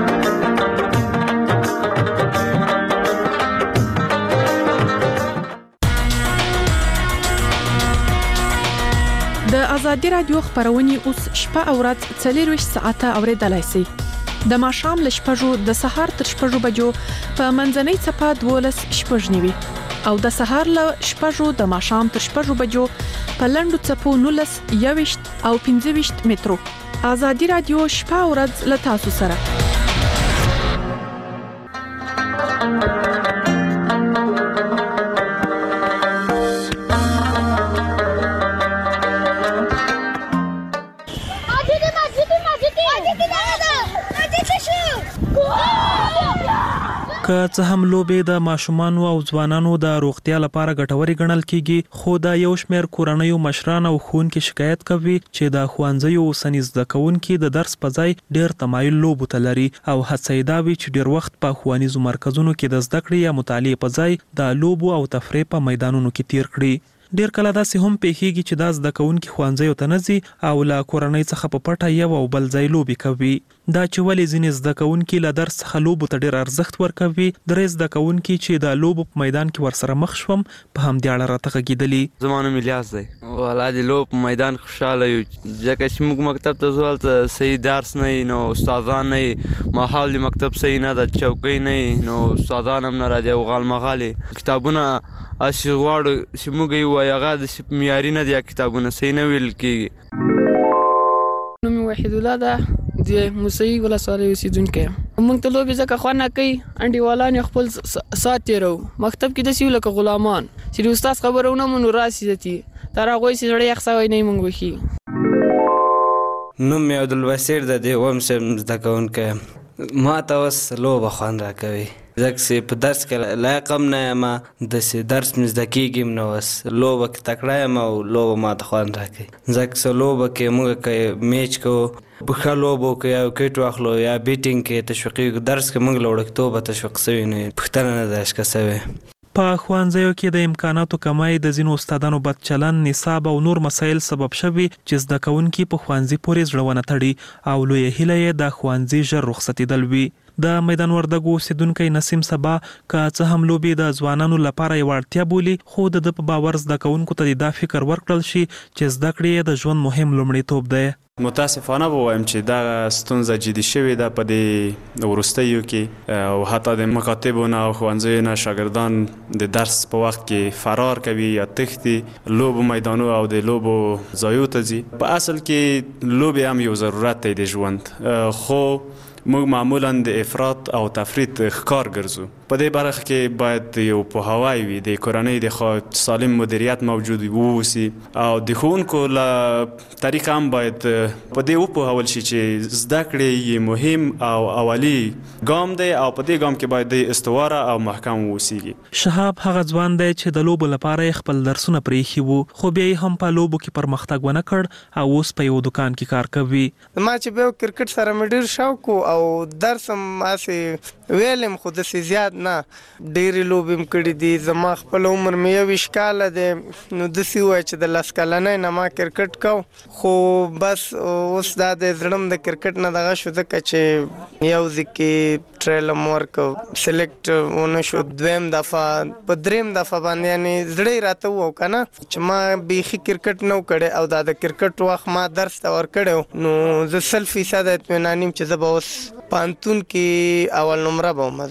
د ازادي رادیو خبرونه اوس شپه او ورځ څلور ساعته اوریدلای شئ. د ماښام ل شپږو د سهار تر شپږو بجو په منځنۍ چپه دولس شپږ نیوي او د سهار ل شپږو د ماښام تر شپږو بجو په لندو چپو نولس یويشت او پنځه ویشت مترو. ازادي رادیو شپه او ورځ ل تاسو سره. که څه هم لوبې د ماشومانو او ځوانانو د روغتیا لپاره ګټوري ګڼل کیږي خو د یو شمېر کورنیو مشران او ښوونکي شکایت کوي چې د ښوونځیو اوسني زده کوونکي د درس په ځای ډېر تمایل لوبو ته لري او هڅه یې دا وي چې ډېر وخت په ښوونیزو مرکزونو کې د زده کړې یا مطالعې په ځای د لوبو او تفریح په میدانونو کې تیر کړي. ډیر کله داسې هم پیښیږي چې د زده کوونکي ښوونځیو ته نه ځي او له کورنۍ څخه په پټه یو او بل ځای لوبې کوي. دا چې ولې ځینې زده کوونکي له درس څخه لوبو ته ډیر ارزښت ورکوي درې زده کوونکي چې د لوبو په میدان کې ورسره مخ شوم په همدې اړه راته غږېدلي. زما نوم الیاس دی. والله د لوب په میدان خوشحاله یو ځکه چې موږ مکتب ته ځو هلته صحیح درس نه وي نو استادان نه وي ماحول د مکتب صحیح نه ده چوکۍ نه وي نو استادان هم نه راځي او غالمغالې کتابونه اسې غواړو چې موږ یې ووایو هغه داسې معیاري نه دي کتابونه صحیح نه ویل کېږي. نوم مې وحید الله ده د موسهي ولسوالۍ اوسېدونکی یم. موږ ته لوبې ځکه خوند نه کوي انډیوالان یې خپل ساعت تېروو مکتب کې داسې یو لکه غلامان چې د استاد خبره ونه منو راسي ځتي تر هغوی چې زړه یخ سوی نه یې موږ وښي. نوم مې عبدالبصیر د د اووم صنف زده کوونکی یم. ما ته اوس لوبه خوند راکوي ځکه چې په درس کې لایق هم نه یم داسې درس مې زده کېږي هم نه اوس لوبه کې تکړه یم او لوبه ما ته خوند راکوي ځکه چې لوبه کې موږ که میچ کوو په ښه لوبو کې یا وکټ واخلو یا بیټینګ کې تشویقي درس کې موږ له وړکتوبه تشویق سوي نه پوښتنه نه ده اشکه سوې. په ښوونځیو کې د امکاناتو کمای د ځینو استادانو بد چلند نصاب او نور مسایل سبب شوي چې زده کوونکي په ښوونځي پورې زړه ونه تړي او لویه هیله یې د ښوونځي ژر رخصتېدل وي. د میدان وردګو اوسیدونکی نسیم سبا که څه هم لوبې د ځوانانو لپاره یوه اړتیا بولي خو د ده په باور زده کوونکو ته دا فکر ورکړل شي چې زده کړې یې د ژوند مهم لومړیتوب دی. متاسفانه به وایم چې دا ستونزه جدي شوې ده په دې وروستیو کې او حتی د مکاتبو نه او ښوونځیو نه شاګردان د درس په وخت کې فرار کوي یا تښتي لوبو میدانو او د لوبو ځایو ته ځي. په اصل کې لوبې هم یو ضرورت دی د ژوند خو موږ معمولا د افراط او تفریط ښکار ګرځو. په دې برخه کې باید یو پوهاوی وي د کورنۍ د سالم مدیریت موجود ووسي او د ښوونکو له طریقه هم باید په دې وپوهول شي چې زده کړې یې مهم او اولي ګام دی او په دې ګام کې باید د استواره او محکم ووسیږي. شهاب هغه ځوان دی چې د لوبو لپاره خپل درسونه پرېښي وو خو بیا یې هم په لوبو کې پرمختګ ونه کړ او اوس په یو دکان کې کار کوي. ما چې بیا کرکټ سره مې ډېر شوق او درس هم هسې ویلم خو داسې زیات نه ډېرې لوبې م کړي دي. زما خپل عمر مې یویشت کاله دی نو داسې ووایه چې د لس کلنۍ نه ما کرکټ کو خو بس اوس دا د زړه م د کرکټ نه دغه شو ځکه چې یو ځای کې ټرایل م ورکړ سلیکټ ونه شو دویم دفعه په دریم دفعه باندې یعنې زړه یې راته ووایه که نه چې ما بیخي کرکټ نه و کړی او دا د کرکټ وخت ما درس ته ورکړی نو زه سل فیصده اطمینان یم چې زه به اوس پوهنتون کې اول نمره به وم.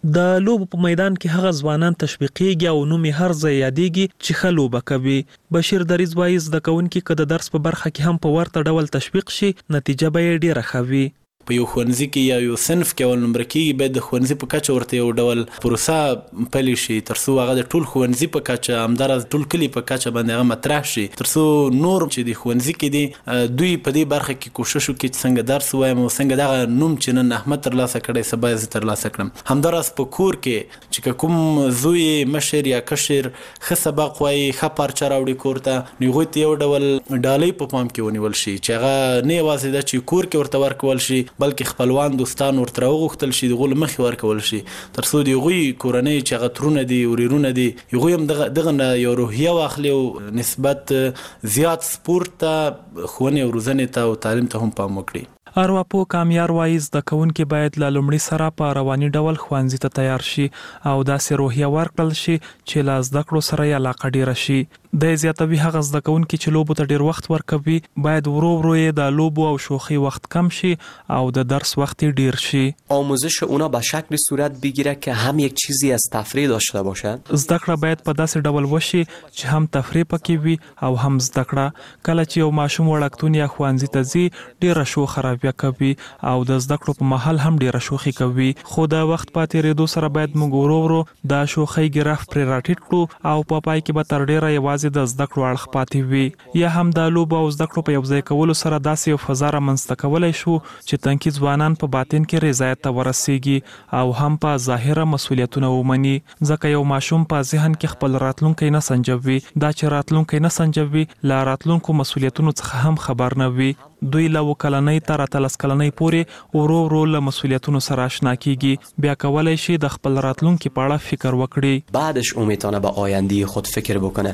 د لوبو په میدان کې هغه ځوانان تشویقېږي او نوم یې هر ځای یادېږي چې ښه لوبه کوي. بشیر دریځ وایي زده کوونکي که د درس په برخه کې هم په ورته ډول تشویق شي نتیجه به یې ډېره ښه وي. په یو ښوونځي کې یا یو صنف کې اول نمبر کېږي باید د ښوونځي په کچه ورته یو ډول پروسه پلي شي تر څو هغه د ټول ښوونځي په کچه همداراز ټول کلي په کچه باندې هغه مطرح شي تر څو نور چې د ښوونځي کې دي دوی په دې برخه کې کوشش وکړي چې څنګه درس ووایم او څنګه دغه نوم چې نن احمد ترلاسه کړی سبا یې زه ترلاسه کړم. همداراز په کور کې چې کوم زوی مشر یا کشر ښه سبق وایي ښه پارچه راوړي کور ته نو هغوی ته یو ډول ډالۍ په پام کې ونیول شي چې هغه نه یوازې ده چې کور کې ورته ورکول شي بلکې خپلوان دوستان ورته راوغوښتل شي د هغو له مخې ورکول شي تر څو د هغوی کورنۍ چې هغه ترونه دي ورېرونه دي هغوی هم دغه نه یو روحیه واخلي او نسبت زیات سپورت ته ښوونې او روزنې ته او تعلیم ته هم پام وکړي. ارواپو کامیار وایي زده کوونکي باید له لومړي سره په رواني ډول ښوونځي ته تیار شي او داسې روحیه ورکړل شي چې له زده کړو سره یې علاقه ډېره شي. دی زیاتوي هغه زده کوونکي چې لوبو ته ډېر وخت ورکوي باید ورو ورو یې د لوبو او شوخی وقت کم شي او د درس وقت ډیر شي. آموزش اونا به شکل صورت بگیره که هم یک چیزی از تفریح داشته باشد. زده کړه باید په داسې ډول وشي چې هم تفریح پکې وي او هم زده کړه. کله چې یو ماشوم وړکتون یا ښوونځي ته ځي ډیره شوخه راویه کوي او د زده کړو په مهال هم ډیره شوخي کوي خو د وخت په تیریدو سره باید موږ ورو ورو د شوخۍ ګراف پرې راټیټ کړو او په پای کې به تر ډیره یوازې د زده کړو اړخ پاتې وي. یا هم د لوبو او زده کړو په یو ځای کولو سره داسې یو فضا رامنځته کولی شو چې تنکي ځوانان په باطن کې رضایت ته ورسیږي او هم په ظاهره مسؤلیتونه ومني ځکه یو ماشوم په ذهن کې خپل راتلونکی نه سنجوي دا چې راتلونکی نه سنجوي له راتلونکو مسؤلیتونو څخه هم خبر نه وي. دوی له اوه کلنۍ تر اتلس کلنۍ پورې ورو ورو له مسؤلیتونو سره آشنا کیږي بیا کولی شي د خپل راتلونکي په اړه فکر وکړي. بعدش او میتونه به آینده خود فکر بکنه.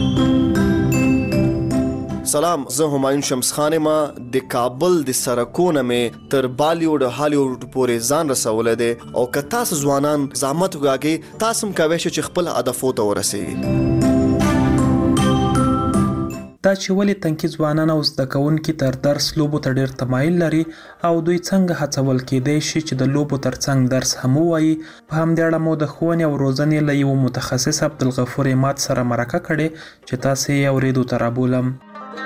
سلام زه همایون شمسخان ما د کابل د سرکونه مې تر بالیوډ هالیوډ پورې ځان رسولی دی او که تاسو ځوانان زحمت وکاږئ تاسو هم کولی شئ چې خپل هدفو ته ورسیږئ. دا چې ولې تنکي ځوانان او زده کوونکي تر درس لوبو ته ډېر تمایل لري او دوی څنګه هڅول کېدی شي چې د لوبو ترڅنګ درس هم ووایي په همدې اړه مو د ښوونې او روزنې له یوه متخصص عبدالغفور عماد سره مرکه کړې چې تاسې یې اورېدو ته رابولم.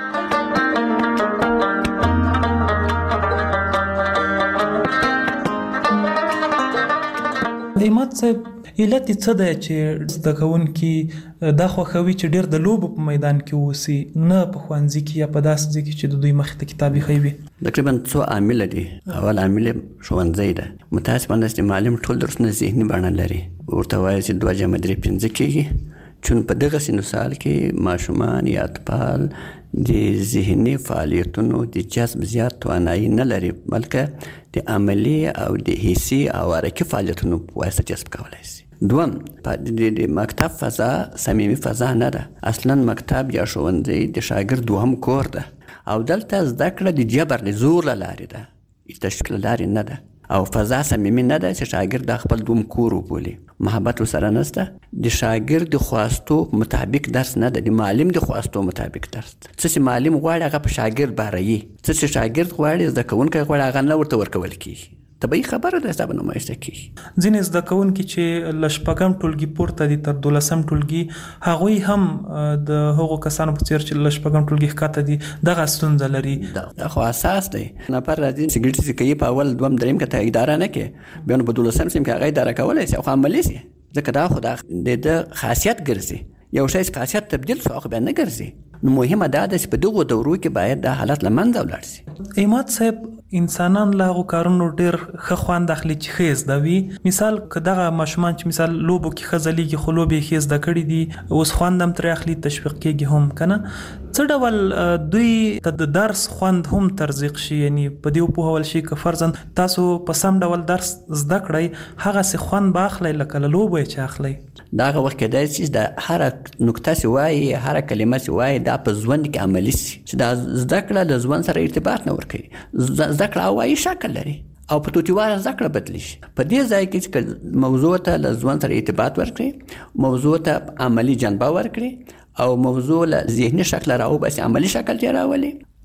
عماد صاحب علت څه دی چې زده کوونکي دا خوښوي چې ډېر د لوبو په میدان کې اوسي نه په ښوونځي کې یا په داسې ځای کې چې د دوی مخې ته کتاب ایښی وي؟ تقریبا څو عامله دي. اول عامل ښوونځی ده. متاسفانه چې معلم ټول درسونه ذهني بڼه لري ورته وایي چې دوه جمع درې پنځه کېږي چون په دغه سن سال کې ماشومان یا اطفال د ذهني فعالیتونو د جذب زیات توانایي نه لري بلکې د عملي او د حسي او حرکي فعالیتونو په واسطه جذب کولی شي. دوم د مکتب فضا صمیمي فضا نه ده. اصلا مکتب یا ښوونځی د شاګرد دوهم کور ده او دلته زده کړه د جبر د زور له لارې ده د تشویق له لارې نه ده او فضا صمیمي نه ده چې شاګرد د خپل دوم کور وبولي. محبت ورسره نشته. د شاګرد د خواستو مطابق درس نه ده د معلم د خواستو مطابق درس. څه چې معلم غواړي هغه په شاګرد باروي څه چې شاګرد غواړي زده کوونکی غواړي هغه نه ورته ورکول کېږي. طبیعي خبره ده چې دا به نمایشته کېږي. ځینې زده کوونکي چې له شپږم ټولګي پورته دي تر دولسم ټولګي هغوی هم د هغو کسانو په څېر چې له شپږم ټولګي ښکته دي دغه ستونزه لري. دا خو اساس دی. نفر راځي سګرټ چې کوي په اول دوم دریم کې ته اداره نه کوي بیا نو په دولسم سیم کې هغه اداره کولی شي او خو عملي شي ځکه دا خو د ده خاصیت ګرځي. یو شی چې خاصیت تبدیل شو هغه بیا نه ګرځي. نو مهمه دا ده چې په دغو دورو کې باید دا حالت له منځه ولاړ شي. عماد صاحب انسانان له هغو کارونو ډېر ښه خوند اخلي چې ښه یې زده وي. مثال که دغه ماشومان چې مثال لوبو کې ښه ځلیږي خو لوبې یې ښې زده کړي دي اوس خوند هم ترې اخلي تشویق کېږي هم که نه څه ډول دوی ته د درس خوند هم ترزیق شي یعنې په دې وپوهول شي که فرضاً تاسو په سم ډول درس زده کړئ هغسې خوند به اخلی لکه له لوبو یې چې اخلی. دا هغه وخت کېدای شي د هره نکته چې وایي هره کلمه چې وایي دا په ژوند کې عملي شي چې دا زده کړه له ژوند سره ارتباط نه ورکوي. زده کړه هوایي شکل لري او په توتیواره زده کړه بدلی شي. په دې ځای کې چې موضوع ته له ژوند سره ارتباط ورکړي موضوع ته عملي جنبه ورکړي او موضوع له ذهني شکل راوباسي عملي شکل یې راولي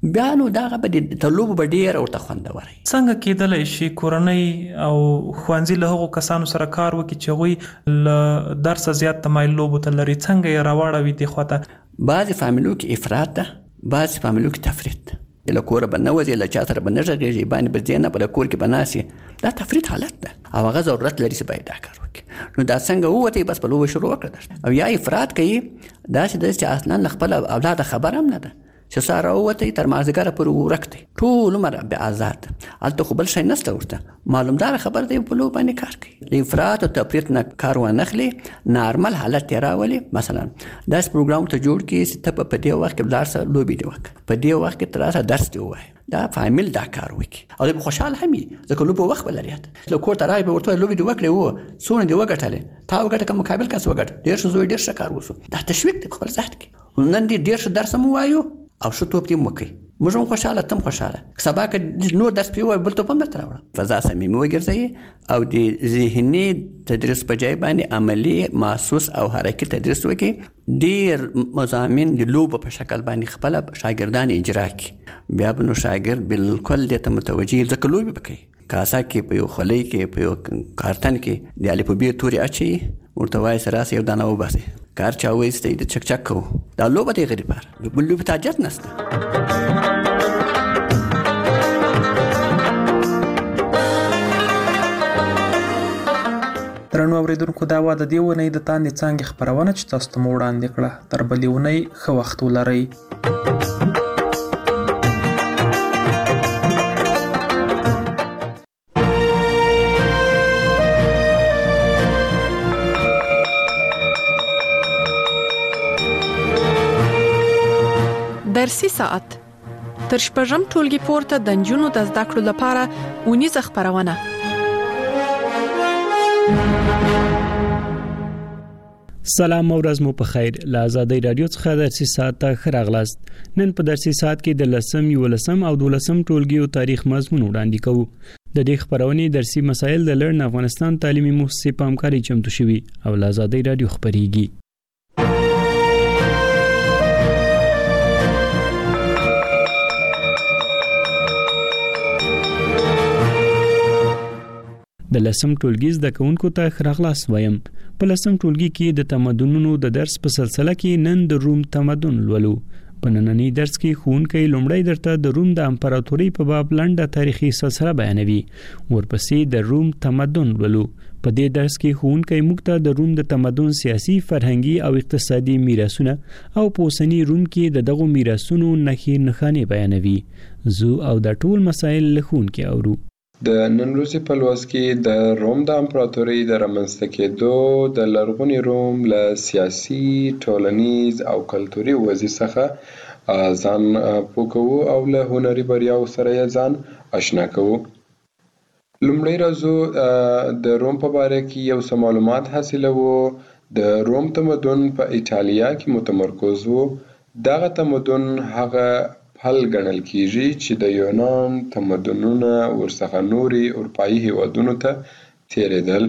بیا نو دغه به د لوبو به ډېره ورته خوندوره وي. څنګه کېدلی شي کورنۍ او ښوونځي له هغو کسانو سره کار وکړي چې هغوی له درسه زیات تمایل لوبو ته لري؟ څنګه یې راواړوي دې خوا ته؟ بعضې فامیلو کې افراط ده، بعضې فامیلو کې تفرید ده. له کوره به نه وځي، له چا سره به نه غږېږي، باندې به ځې نه په کور کې به ناست یې. دا تفرید حالت ده او هغه ضرورت لري چې باید دا کار وکړي. نو دا څنګه ووتی بس په لوبه شروع وکړه او یا افراط کوي، داسې ده چې اصلا له خپل اولاده خبر هم نه ده چې ساره ووتی تر مازدیګره پورې ورک دی، ټول عمر به آزاد ده. هلته خو بل شی نشته ورته، معلومداره خبر دی په لوبه باندې کار کوي. له افراط او تفریط نه کار وانخلي، نارمل حالت یې راولي. مثلا داسې پروګرام ته جوړ کړي چې ته په دې وخت کې لاړ شه لوبې دې وکړه، په دې وخت کې تر راسه درس دې ووایه. دا فامیل دا کار وکړي او دوی خوشحال هم وي ځکه لوبه وخت به لري. له کور ته راغی به ورته لوبې دې وکړې، وه څومره دې وګټلې، تا وګټه که مقابل کس وګټه، ډېر ښه زوی ډېر ښه کار وشو. دا تشویق دی په خپل ذات کې. نن دې ډېر ښه درس هم ووایو او ښه توپ دې هم وکړئ، موږ هم خوشحاله، ته هم خوشحاله. سبا که نور درس پرې ووایو بل توپ هم درته راوړه. فضا صمیمي وګرځوي او د ذهني تدریس په ځای باندې عملي محسوس او حرکي تدریس وکړي. ډېر مضامین د لوبو په شکل باندې خپله شاګردان اجرا کړي، بیا به نو شاګرد بالکل دې ته متوجه ځکه لوبې به کوي. کاسه کې په یو خولۍ کې په یو کارتن کې د الفبې تورې اچوي، ورته وایي چې راسه یو دانه وباسئ، کار چا وایستی د چک چک کوو. دا لوبه دی غیر لپاره، بل لوبې ته حاجت نشته. درنو اورېدونکو، دا وه د دې اونۍ د تاندې څانګې خپرونه چې تاسو ته مو وړاندې کړه. تر بلې اونۍ ښه وخت ولرئ. درسي ساعت تر شپږم ټولګي پورته د نجونو د زده کړو لپاره اونیزه خپرونه. سلام او ورځ مو په خیر. له آزادۍ رادیو څخه درسي ساعت ته ښه راغلاست. نن په درسي ساعت کې د لسم، یولسم او دولسم ټولګیو تاریخ مضمون وړاندې کوو. د دې خپرونې درسي مسایل د لرن افغانستان تعلیمي مؤسسې په همکارۍ چمتو شوي او له آزادۍ رادیو خپرېږي. د لسم ټولګي زده کوونکو ته ښه راغلاست وایم. په لسم ټولګي کې د تمدنونو د درس په سلسله کې نن د روم تمدن لولو. په نننی درس کې ښوونکی لومړی درته د روم د امپراتورۍ په باب لنډه تاریخي سلسله بیانوي، ورپسې د روم تمدن لولو. په دې درس کې ښوونکی موږ ته د روم د تمدن سیاسي، فرهنګي او اقتصادي میراثونه او په اوسني روم کې د دغو میراثونو نښې نښانې بیانوي. زه او د ټول مسایل له ښوونکي اورو. د نن ورځې په لوست کې د روم د امپراتورۍ د رامنځته کېدو د لرغوني روم له سیاسي، ټولنیز او کلتوري وضعې څخه ځان پوه کوو او له هنري بریاو سره یې ځان آشنا کوو. لومړی راځو د روم په باره کې یو څه معلومات حاصلوو. د روم تمدن په ایټالیا کې متمرکز و. دغه تمدن هغه حل ګڼل کیږي چې د یونان تمدنونه ورڅخه نوري اروپایي هیوادونو ته تیرېدل.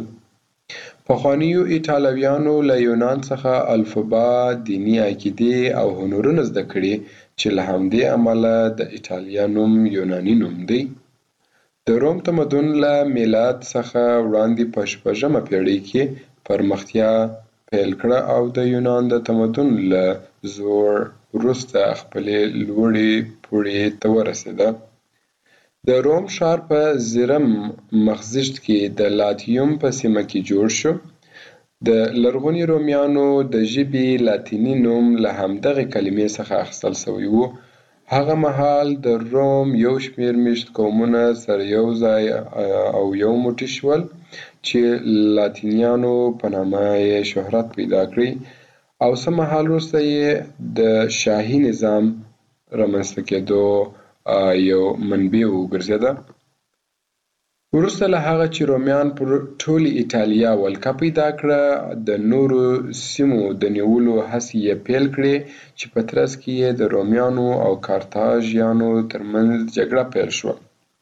پخوانیو ایټالویانو له یونان څخه الفبا، دینی عقیدې او هنرونه زده کړي چې له همدې امله د ایټالیا نوم یوناني نوم دی. د روم تمدن له میلاد څخه وړاندې په شپږمه پیړۍ کې پرمختیا پیل کړه او د یونان د تمدن له زوړ وروسته خپلې لوړې پوړۍ ته ورسېده. د روم ښار په زرم مخزیشت کې د لاتیوم په سیمه کې جوړ شو. د لرغوني رومیانو د ژبې لاتیني نوم له همدغې کلمې څخه اخیستل سوی و. هغه مهال د روم یو شمېر میشت قومونه سره یو ځای او یو موټی شول چې لاتینیانو په نامه یې شهرت پیدا کړی او څه مهال وروسته یې د شاهي نظام رامنځته کېدو یو منبع وګرځېده. وروسته له هغه چې رومیان پر ټولې ایټالیا ولکه پیدا کړه، د نورو سیمو د نیولو هڅې یې پیل کړې چې په ترڅ کې یې د رومیانو او کارتاژیانو ترمنځ جګړه پیل شوه.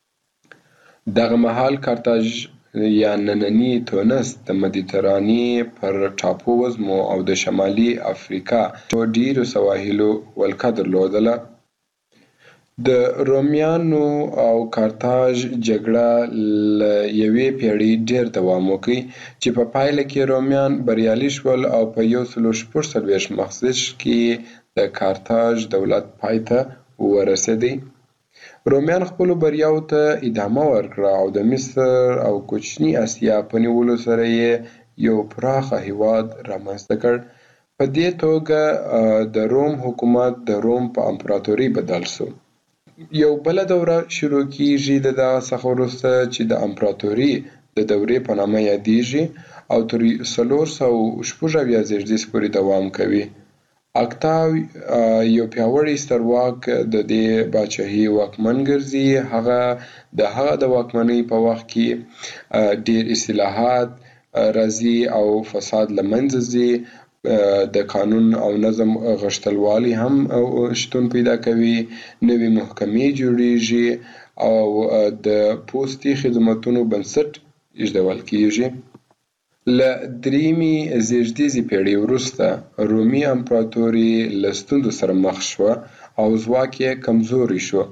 دغه مهال کارتاژ یا نننی تونس د مدیترانې پر ټاپو وزمو او د شمالي افریقا ډیرو سواحلو ولکه درلودله. د رومیانو او کارتاج جګړه له یوې پیړۍ ډیر دوام وکړ چې په پایله کې رومیان بریالي شول او په یو سل شپږ څلوېښت مخزش کې د کارتاج دولت پای ته ورسېدی. رومیان خپلو بریاوو ته ادامه ورکړه او د مصر او کوچني اسیا په نیولو سره یې یو پراخه هیواد رامنځته کړ. په دې توګه د روم حکومت د روم په امپراتوري بدل شو. یو بله دوره شروع کیږي د دغه څخه وروسته چې د امپراتوري د دورې په نامه یادیږي او تر څلور سوه شپږ اویا زېږدیز پورې دوام کوي. اکتاو یو پیاوړی سترواک د دې باچاهي واکمن ګرځي. هغه د هغه د واکمنۍ په وخت کې ډیر اصلاحات راځي او فساد له منځه ځي. د قانون او نظم غښتلوالی هم شتون پیدا کوي. نوې محکمې جوړیږي او د پوستي خدمتونو بنسټ ایښودل کیږي. له دریمې زېږدیزې پیړۍ وروسته رومي امپراتوري له ستونزو سره مخ شوه او ځواک یې کمزوری شو.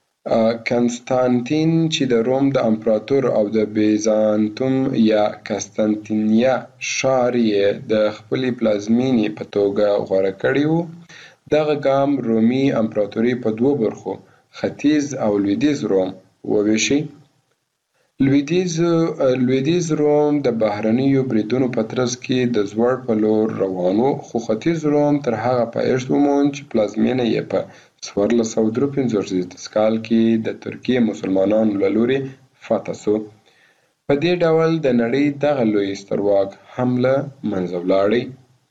کنستانتین چې د روم د امپراتور او د بیزانتوم یا قسطنطنیه ښار یې د خپلې پلازمینې په توګه غوره کړی و. دغه ګام رومي امپراتوري په دوو برخو ختیځ او لویدیځ روم وویشي. لویدیځ لویدیځ روم د بهرنیو بریدونو په ترڅ کې د زوړ په لور روان و، خو ختیځ روم تر هغه پایښت وموند چې پلازمینه یې په څوارلس سوه درې پنځوس زېږدیز کال کې د ترکیې مسلمانانو له لوري فتح سو. په دې ډول د نړۍ دغه لوی سترواک هم له منځه ولاړی.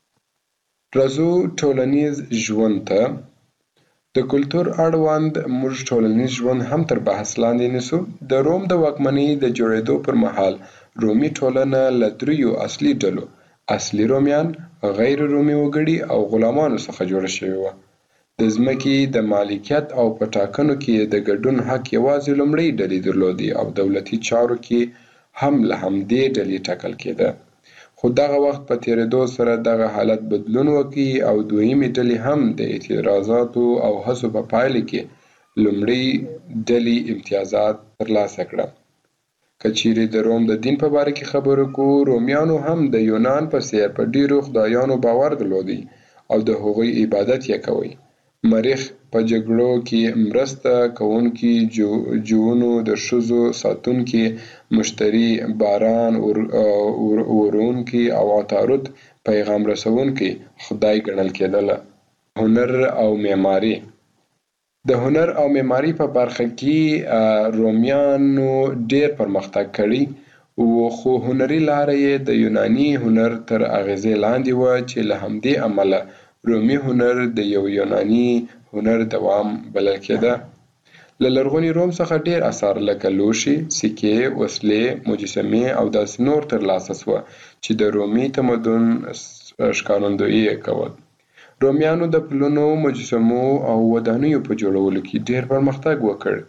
راځو ټولنیز ژوند ته. د کلتور اړوند موږ ټولنیز ژوند هم تر بحث لاندې نیسو. د روم د واکمنۍ د جوړېدو پر مهال رومي ټولنه له دریو اصلي ډلو، اصلي رومیان، غیر رومي وګړي او غلامانو څخه جوړه شوې وه. د ځمکې د مالکیت او په ټاکنو کې د ګډون حق یوازې لومړۍ ډلې درلودې او دولتي چارو کې هم له همدې ډلې ټاکل کېده. خو دغه وخت په تېرېدو سره دغه حالت بدلون وکړي او دویمې ډلې هم د اعتراضاتو او هڅو په پایله کې لومړۍ ډلې امتیازات ترلاسه کړه. که چیرې د روم د دین په باره کې خبرې کوو، رومیانو هم د یونان په څېر په ډېرو خدایانو باور درلودی او د هغوی عبادت یې کوي. مریخ په جګړو کې مرسته کوونکي، جوونو د ښځو ساتونکي، مشتري، باران ورونکي او عطارد پیغام رسونکي خدای ګڼل کېدله. هنر او معماري. د هنر او معماري په برخه کې رومیانو ډیر پرمختګ کړی و، خو هنري لاره یې د یوناني هنر تر اغیزې لاندې وه چې له همدې امله رومي هنر د یو یوناني هنر دوام بلل کېده. له لرغوني روم څخه ډیر اثار لکه لوښي، سکې، وسلې، مجسمې او داسې نور ترلاسه سوه چې د رومي تمدن ښکارندویي یې کول. رومیانو د پلونو، مجسمو او ودانیو په جوړولو کې ډیر پرمختګ وکړ.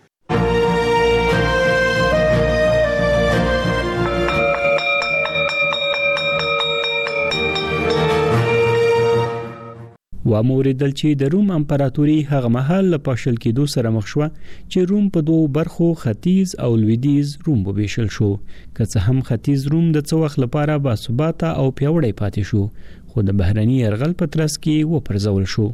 و موریدل چې د روم امپراتوري هغه مهال له پاشل کېدو سره مخ شوه چې روم په دوو برخو ختیځ او لویدیځ روم وویشل شو. که څه هم ختیځ روم د څه وخت لپاره باثباته او پیاوړی پاتې شو، خو د بهرني یرغل په ترڅ کې وپرځول شو.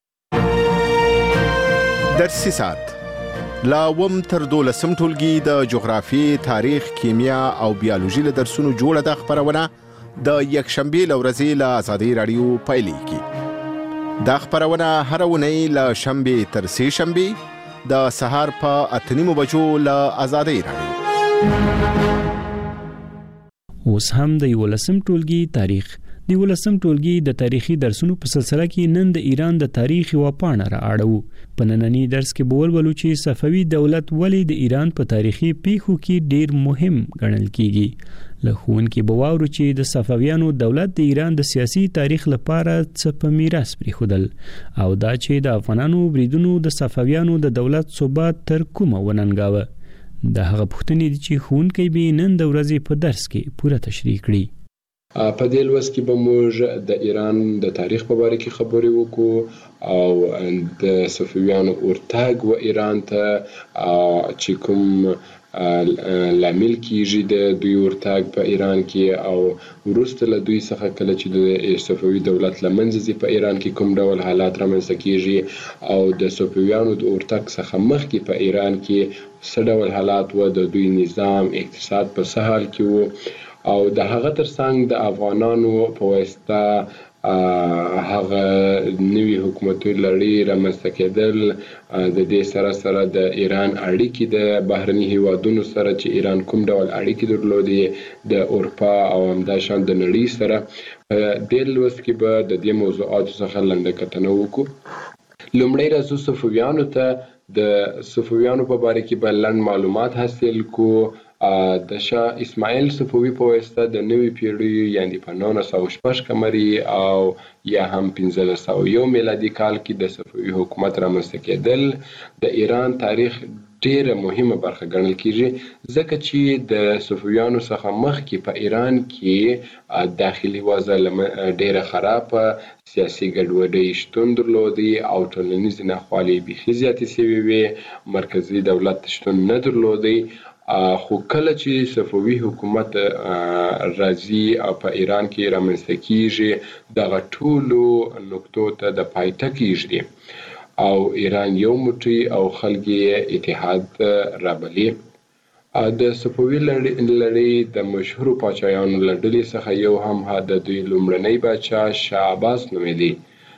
درسي ساعت لا وم تر دولسم ټولګي د جغرافیې، تاریخ، کیمیا او بیولوژي له درسونو جوړه د خبرونه د یکشنبې له ورځې له آزادۍ راډیو پیلېږي. دا خبرونه هر اونۍ له شنبې تر سې شنبې د سهار په اته نیمو بجو له آزادۍ راډیو. اوس هم د یولسم ټولګي تاریخ. د یولسم ټولګي د تاریخي درسونو په سلسله کې نن د ایران د تاریخ یوه پاڼه رااړوو. په ننني درس کې به ولولو چې صفوي دولت ولې د ایران په تاریخي پیښو کې ډیر مهم ګڼل کیږي. له ښوونکي به واورو چې د صفویانو دولت د ایران د سیاسي تاریخ لپاره څه په میراث پرېښودل او دا چې د افغانانو بریدونو د صفویانو د دولت ثبات تر کومه وننګاوه. د هغه پوښتنې دي چې ښوونکی به نن د ورځې په درس کې پوره تشریح کړي. په دې لوست کې به موږ د ایران د تاریخ په باره کې خبرې وکړو او د صفویانو ورتګ و ایران ته چې کوم لامل کیږي د دوی ورتګ په ایران کې او وروسته له دوی څخه کله چې د صفوي دولت له منځه ځي په ایران کې کوم ډول حالات رامنځته کیږي او د صفویانو د ورتګ څخه مخکې په ایران کې څه ډول حالات و، د دوی نظام اقتصاد په څه حال کې و او د هغه ترڅنګ د افغانانو په واسطه هغه نوي حکومتي لړۍ رامنځته کېدل، د دې سره سره د ایران اړیکې د بهرني هیوادونو سره چې ایران کوم ډول اړیکې درلودې د اروپا او همداشان د نړۍ سره. په دې لوست کې به د دې موضوعاتو څخه لنډه کتنه وکړو. لومړی راځو صفویانو ته. د صفویانو په باره کې به لنډ معلومات حاصل کو. د شاه اسماعیل صفوي په واسطه د نوي پیړۍ یعنې په نولس سوه شپږ قمري او یا هم پنځلس سوه یو میلادي کال کې د صفوي حکومت رامنځته کېدل د ایران تاریخ ډیره مهمه برخه ګڼل کیږي، ځکه چې د صفویانو څخه مخکې په ایران کې داخلي وضع ډیره خرابه، سیاسي ګډوډۍ شتون درلودي او ټولنیزې ناخوالې بیخي زیاتې سوې وې، مرکزي دولت شتون نه درلودی. خو کله چې صفوي حکومت راځي او په ایران کې رامنځته کیږي دغه ټولو نقطو ته د پای ټکی کیږدي او ایران یو موټی او خلک یې اتحاد رابلي. د صفوي لړۍ د مشهورو پاچایانو له ډلې څخه یو هم د دوی لومړنی پاچا شاه عباس نومیده.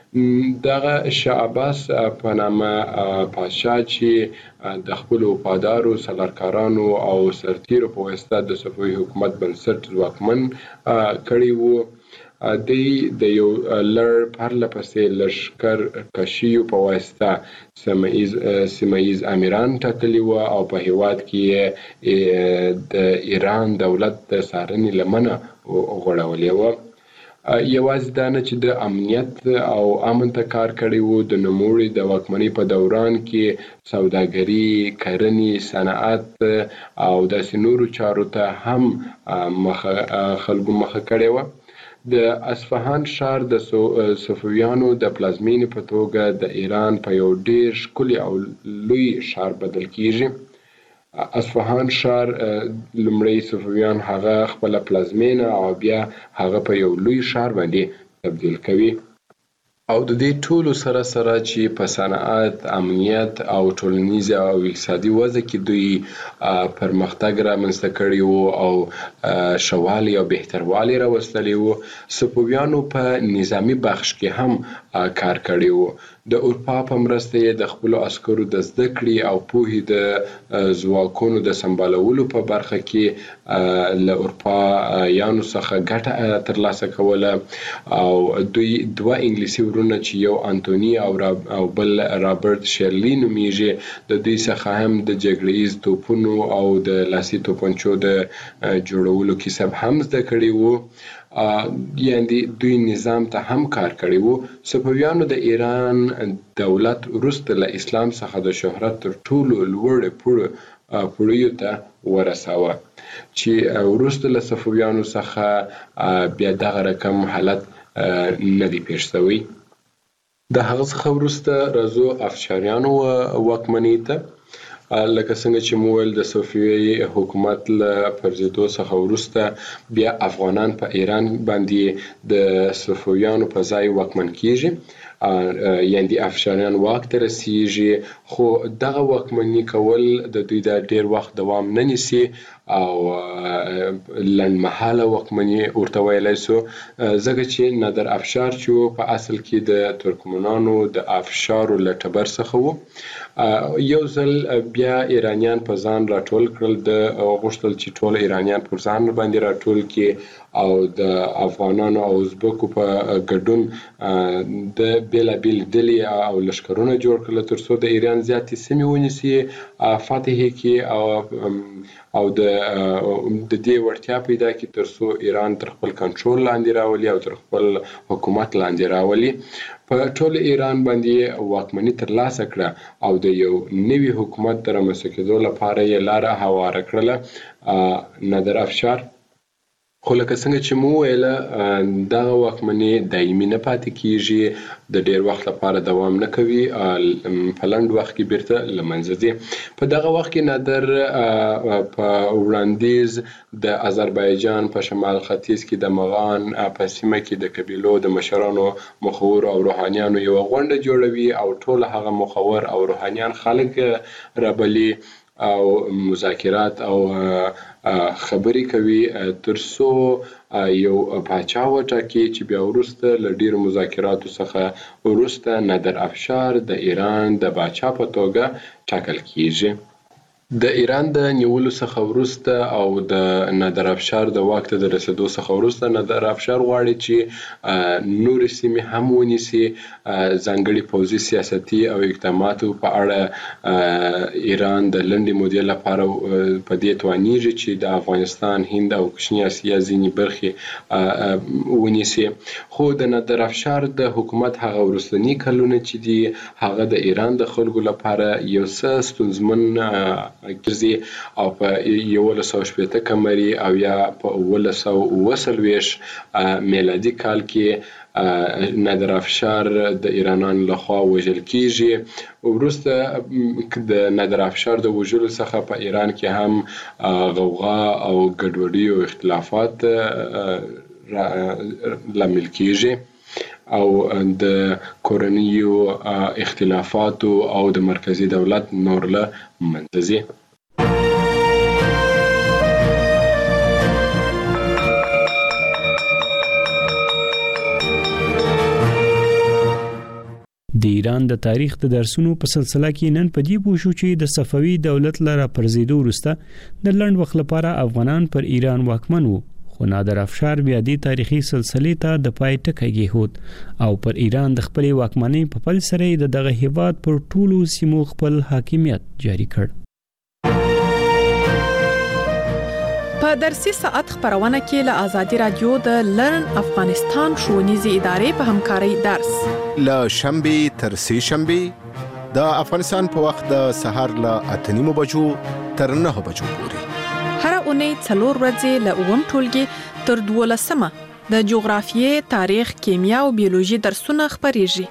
دغه شاه عباس په نامه پاچا چې د خپلو وفادارو سالارکارانو او سرتیرو په واسطه د صفوي حکومت بنسټ ځواکمن کړی وو، دوی د یو لړ پرله پسې لښکر کشیو په واسطه سیمه ییز امیران ټاکلي وو او په هیواد کې د ایران دولت د څارنې لمنه غوړولې وه. یوازې دا نه چې د امنیت او امن ته کار کړی وو، د نوموړي د واکمنۍ په دوران کې سوداګري، کرنې، صنعت او داسې نورو چارو ته هم خلکو مخه کړې وه. د اصفهان ښار د صفویانو د پلازمینې په توګه د ایران په یو ډیر ښکلي او لوی ښار بدل کیږي. اصفهان ښار لومړی صفویان هغه خپله پلازمینه او بیا هغه په یو لوی ښار باندې تبدیل کوي او د دې ټولو سره سره چې په صنعت، امنیت او ټولنیز او اقتصادي وضع کې دوی پرمختګ رامنځته کړی وو او ښهوالی او بهتروالی راوستلی وو. صفویانو په نظامي بخش کې هم کار کړی وو. د اروپا په مرسته یې د خپلو عسکرو د زده کړې او پوهې د ځواکونو د سمبالولو په برخه کې له اروپایانو څخه ګټه ترلاسه کوله او دوی دوه انګلیسي ورونه چې یو انتوني او بل رابرټ شیرلي نومیږي د دوی څخه هم د جګړه ییز توپونو او د لاسي توپنچو د جوړولو کسب هم زده کړی وو، یعنې دوی نظام ته هم کار کړی وو. صفویانو د ایران دولت وروسته له اسلام څخه د شهرت تر ټولو لوړو پوړیو ته ورساوه چې وروسته له صفویانو څخه بیا دغه رقم حالت نه دی پیښ شوی. د هغه څخه وروسته راځو افشاریانو واکمنۍ ته. لکه څنګه چې مو ویل د صفوي حکومت له پرځېدو څخه وروسته بیا افغانان په ایران باندې د صفویانو په ځای واکمن کیږي، یعنې افشاریان واک ته رسیږي. خو دغه واکمني کول د دوی د ډیر وخت دوام نه نیسي او لنډمهاله واکمني ورته ویلی سو، ځکه چې نادر افشار چې په اصل کې د ترکمنانو د افشارو له ټبر څخه وو. یو ځل بیا ایرانیان په ځان راټول کړل، د غوښتل چې ټول ایرانیان پر ځان باندې راټول کړي او د افغانانو او ازبکو په ګډون د بیلابیل ډلې او لښکرونه جوړ کړل ترڅو د ایران زیاتې سیمې ونیسي، فتح یې کړي او او د د دې وړتیا پیدا کړي ترڅو ایران تر خپل کنټرول لاندې راولي او تر خپل حکومت لاندې راولي. په ټول ایران باندې واکمني ترلاسه کړه او د یو نوي حکومت د رامنځته کېدو لپاره یې لاره هواره کړله. نادر افشار خو لکه څنګه چې مو ویله دغه واکمني دایمي نه پاتې کیږي، د ډیر وخت لپاره دوام نه کوي، په لنډ وخت کې بیرته له منځه ځي. په دغه وخت کې نادر په وړاندیز د آذربایجان په شمال ختیځ کې د مغان په سیمه کې د قبیلو د مشرانو، مخور او روحانیانو یو غونډه جوړوي او ټول هغه مخور او روحانیان خلک رابلي او مذاکرات او خبرې کوي ترڅو یو پاچا وټاکي چې بیا وروسته له ډیرو مذاکراتو څخه وروسته نادر افشار د ایران د پاچا په توګه ټاکل کیږي. د ایران د نیولو څخه وروسته او د نادر افشار د واک ته د رسیدو څخه وروسته نادر افشار غواړي چې نور سیمې هم ونیسي. ځانګړي پوځي سیاستي او اقداماتو په اړه ایران د لنډې مودې لپاره په دې توانیږي چې د افغانستان، هند او کوچني اسیا ځینې برخې ونیسي. خو د نادر افشار د حکومت هغه وروستني کلونه چې دي هغه د ایران د خلکو لپاره یو څه ستونزمن ګرځي او په یولس سوه شپېته قمري او یا په اوولس سوه اوه څلوېښت میلادي کال کې نادر افشار د ایرانانو لخوا وژل کیږي. وروسته د نادر افشار د وژلو څخه په ایران کې هم غوغا او ګډوډي او اختلافات لامل کیږي او د کورنیو اختلافاتو او د مرکزی دولت نور له منځه ځي. د ایران د تاریخ د درسونو په سلسله کې نن په دې پوه شو چې د صفوي دولت لپاره پرځېدو وروسته د لنډ وخت لپاره افغانان پر ایران واکمن وو، خو نادر افشار بیا دې تاریخي سلسلې ته د پای ټکی کېښود او پر ایران د خپلې واکمنۍ په پل سره د دغه هیواد پر ټولو سیمو خپل حاکمیت جاری کړ. په درسي ساعت خبرونه کې له آزادي رادیو د لرن افغانستان ښوونیزې ادارې په همکارۍ درس له شنبې تر سه شنبې د افغانستان په وخت د سهار له اته نیمو بجو تر نهه بجو پورې هر اونۍ څلور ورځې له اووم ټولګي تر دولسمه د جغرافیې، تاریخ، کیمیا او بیولوژي درسونه خبريږي.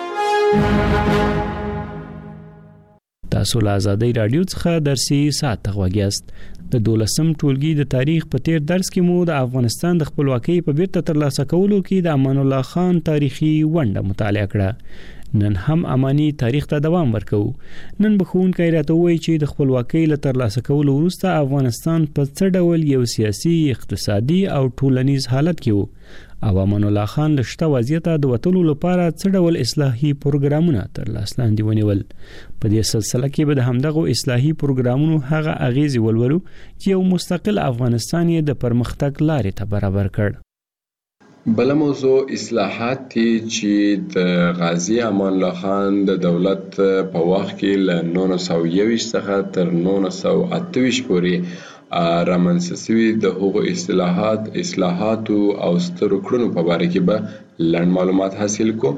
تاسو له آزادۍ رادیو څخه درسي ساعت غوږیاست. د دولسم ټولګي د تاریخ په تیر درس کې مو د افغانستان د خپلواکۍ په بیرته ترلاسه کولو کې د امان الله خان تاریخي ونډه مطالعه کړه. نن هم امانی تاریخ ته دوام ورکو. نن بخښونکي راته وایي چې د خپلواکۍ له ترلاسه کولو وروسته افغانستان په څه ډول یو سیاسي، اقتصادي او ټولنیز حالت کې وو او امان الله خان له شته وضعیت د وټولو لپاره څه ډول اصلاحي پروګرامونه تر لاس لاندې ونیول. په دې سلسله کې به د همدغو اصلاحي پروګرامونو هغه اغیزې ولولو چې یو مستقل افغانستان یې د پرمختګ لارې ته برابر کړ. بل موضوع اصلاحات دي چې د غازی امان الله خان د دولت په وخت کې له نولس سوه یوویشت څخه تر نولس سوه اته ویشت پورې رامنځته شوي د هغو اصلاحات اصلاحاتو او سترو کړنو په باره کې به لنډ معلومات حاصل کو.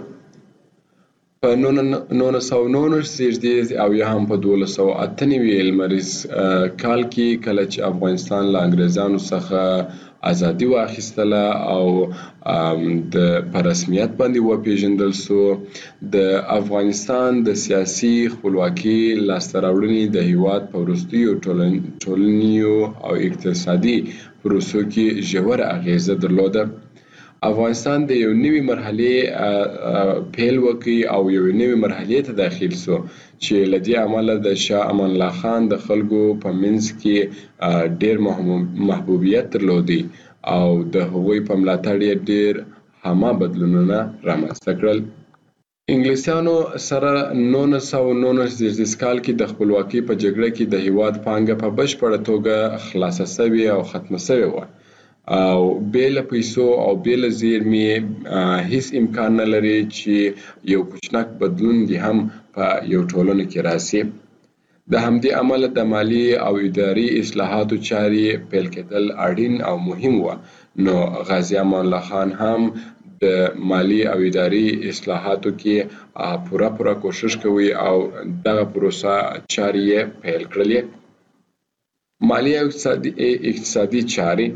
په نولس سوه نولس زیږدي او یا هم په دولس سوه اته نوي لمریز کال کې کله چې افغانستان له انګریزانو څخه ازادي واخیستله او د په رسمیت باندې وپیژندل سو، د افغانستان د سیاسي خپلواکۍ لاسته راوړنې د هیواد په وروستیو ټولنیزو او اقتصادي پروسو کې ژوره اغیزه درلوده. افغانستان د یو نوي مرحلې پیل وکړي او یو نوي مرحلې ته داخل سو چې لدې عمله د شاه امان الله خان د خلکو په منځ کې ډیر محبوبیت درلودي او د هغوی په ملاتړ ډیر هما بدلونونه رامنځته کړل. انګلیسانو سره نولس سوه نولس زیږدیز کال کې د خپلواکۍ په جګړه کې د هیواد پانګه په بشپړه توګه خلاصه شوې او ختمه شوې وه او بیل پیسو او بیل زیرمې هیڅ امکان نه لري چې یو کوچنک بدلون دی هم په یو ټولنه کې راسي. د همدې عمله د مالی او اداري اصلاحاتو چارې پیل کېدل اړین او مهم و. نو غازی امان الله خان هم د مالی او اداري اصلاحاتو کې پوره پوره کوشش کوي او دغه پروسه چارې پیل کړلې. مالی او اقتصادي اقتصادي چارې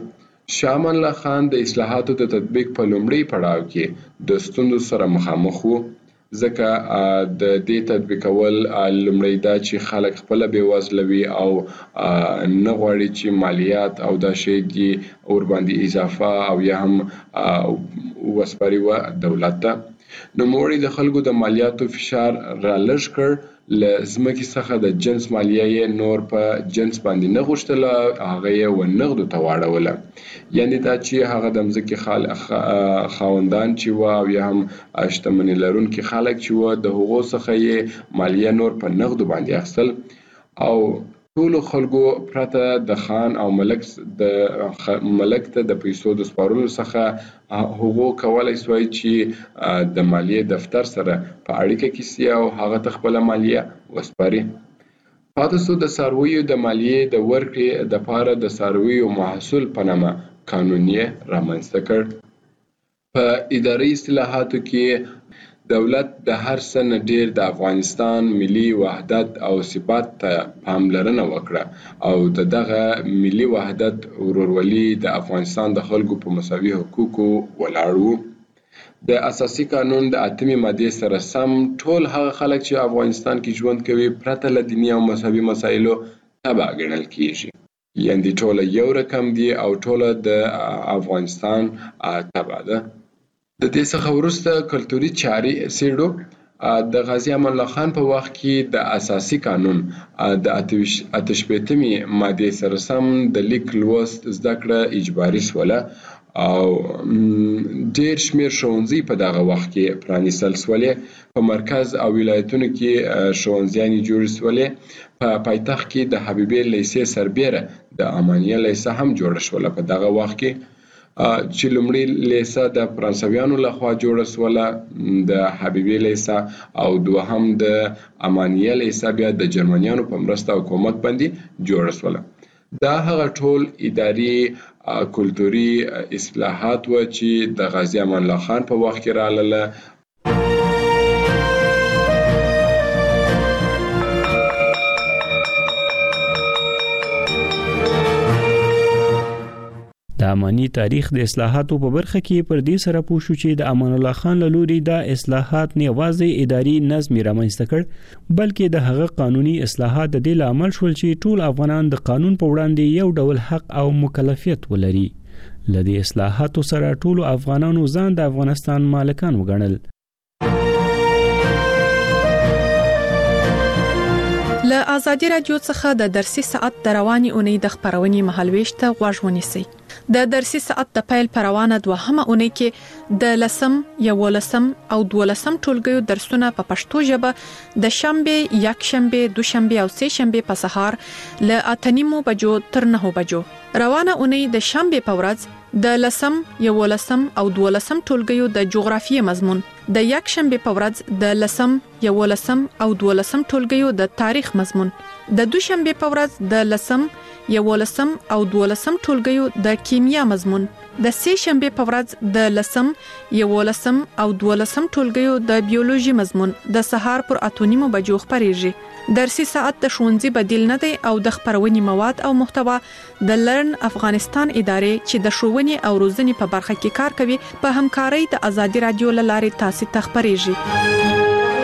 شاه امان الله خان د اصلاحاتو د تطبیق په لومړي پړاو کې د ستونزو سره مخامخ وو، ځکه د دې تطبیقول لومړی دا چې خلک خپل بېوزله وي او نه غواړي چې مالیات او دا شی دي ور باندې اضافه او یا هم وسپاري و دولت ته. نوموړي د خلکو د مالیاتو فشار را لږ کړ، له ځمکې څخه د جنس مالیه یې نور په جنس باندې نه غوښتله، هغه یې و نغدو ته واړوله. یعنې دا چې هغه د ځمکې خاوندان چې وه او یا هم شتمني لرونکي خلک چې وه د هغو څخه یې مالیه نور په نغدو باندې اخیستل او ټولو خلکو پرته د خان او ملک د ملک ته د پیسو د سپارلو څخه هغو کولای سوای چې د مالیې دفتر سره په اړیکه کې سي او هغه ته خپله مالیه وسپاري. پاتې سو د څارویو د مالیې د ورکړې دپاره د څارویو محصول په نامه قانون یې رامنځته کړ. په اداري اصلاحاتو کې دولت د هر څه نه ډیر د افغانستان ملي وحدت او ثبات ته پاملرنه وکړه او د دغه ملي وحدت ورورولي د افغانستان د خلکو په مساوي حقوقو ولاړ وو. د اساسي قانون د اتمې مادې سره سم ټول هغه خلک چې افغانستان کې ژوند کوي پرته له دیني او مذهبي مسایلو تبع ګڼل کیږي، یعنې ټوله یو رقم دي او ټوله د افغانستان تبع ده. د دې څخه وروسته کلتوري چاري څېړو. د غازي امان الله خان په وخت کې د اساسي قانون د اته شپېتمې مادې سره سم د لیک لوست زده کړه اجباري سوله او ډېر شمېر ښوونځي په دغه وخت کې پرانیستل سولې. په مرکز او ولایتونو کې ښوونځیانې جوړې سولې. په پایتخت کې د حبیبې لیسې سربیره د امانیه لیسه هم جوړه شوله په دغه وخت کې، چې لومړی لیسه د فرانسویانو لخوا جوړه سوله، د حبیبې لیسه او دوهم د امانیه لیسه بیا د جرمنیانو په مرسته او کومک باندې جوړه سوله. دا هغه ټول اداري کلتوري اصلاحات و چې د غازي امان الله خان په وخت کې راغله. د اماني تاریخ د اصلاحاتو په برخه کې پر دې سره پوه شو چې د امان الله خان له لوري دا اصلاحات نه یوازې اداري نظم رامنځته کړ بلکې د هغه قانوني اصلاحات د دې لامل شول چې ټول افغانان د قانون په وړاندې یو ډول حق او مکلفیت ولري. لدې اصلاحاتو سره ټول افغانانو ځان د افغانستان مالکان وګڼل. له آزادي رادیو څخه د درسي ساعت د رواني اونۍ د خبرونې مهالويش ته غوږ ونیسئ. د درسي ساعت د پیل پروانه دوهمه اونۍ کې د لسم، یولسم او دولسم ټولګیو درسونه په پښتو ژبه د شنبه، یک شنبه، دوشنبه او سه شنبه په سهار له اته نیمو بجو تر نهو بجو. روانه اونۍ د شنبه په ورځ د لسم، یولسم او دولسم ټولګیو د جغرافیې مضمون، د یک شنبه په ورځ د لسم، یولسم او دولسم ټولګیو د تاریخ مضمون، د دوشنبه په ورځ د لسم، یولسم او دولسم ټولګیو د کیمیا مضمون، د سه شنبه په ورځ د لسم، یولسم او دولسم ټولګیو د بیولوژي مضمون د سهار پر اته نیمو بجو خبرېږي. درسي ساعت د ښوونځي بدیل نه دی او د خبرونې مواد او محتوا د لرن افغانستان ادارې چې د ښوونې او روزنې په برخه کې کار کوي په همکارۍ د آزادي رادیو له لارې تاسو ته خبرېږي.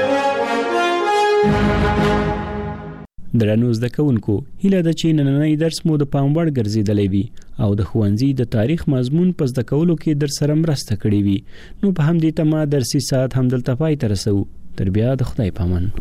درنو زده کوونکو، هیله ده چې نننی درس مو د پام وړ ګرځیدلی وي او د ښوونځي د تاریخ مضمون په زده کولو کې در سره مرسته کړې وي. نو په همدې تمه درسي ساعت همدلته پای ته رسوو. تر بیا د خدای په امان.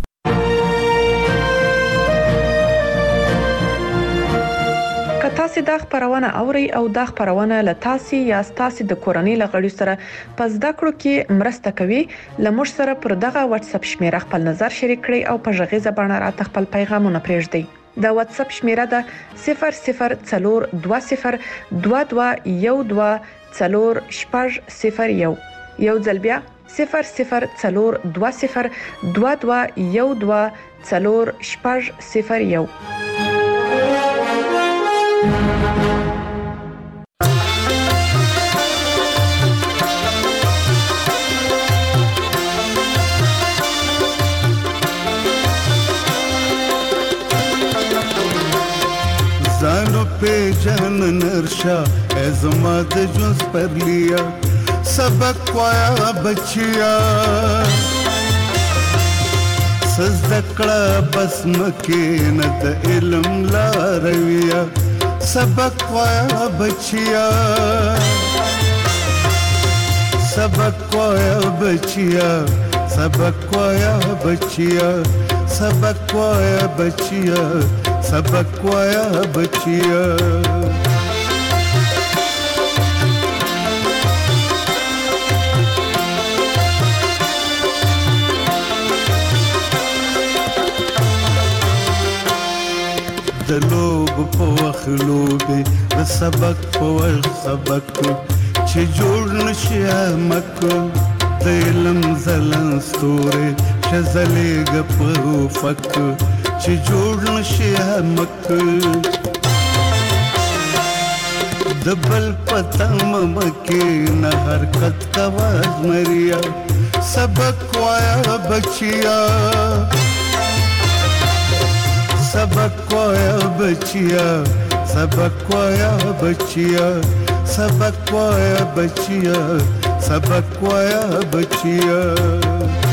که تاسو دا خبرونه اوري او دا خبرونه له تاسو یا تاسو د کورنۍ لغړی سره پس دا کړو کې مرسته کوي، لمر سره پر دغه واتس اپ شمیره خپل نظر شریک کړئ او په ژغې زبانه را خپل پیغامونه پرېږدئ. د واتس اپ شمیره ده صفر صفر څلور دوه صفر دوه دوه یو دوه څلور شپږ صفر یو. یو ځل بیا صفر صفر څلور دوه صفر دوه دوه یو دوه څلور شپږ صفر یو. زانو نو پیجن نرشا ازما د جونس پر لیا سبق وایا بچیا سزدکړه بس مکه نه د علم لارویا سبق وایا بچیا سبق وایا بچیا سبق وایا بچیا سبق وایا بچیا سبق وایا بچیا د لوب په وخت لوبې د سبق په وخت سبق چې جوړ نشي مک د علم زلن ستوري شزلېږه په فک چې جوړ نشي مک د بل پتم مکې نه حرکت کواز مریا سبق وایا بچیا سبق وایا بچیا سبق وایا بچیا سبق وایا بچیا سبق وایا بچیا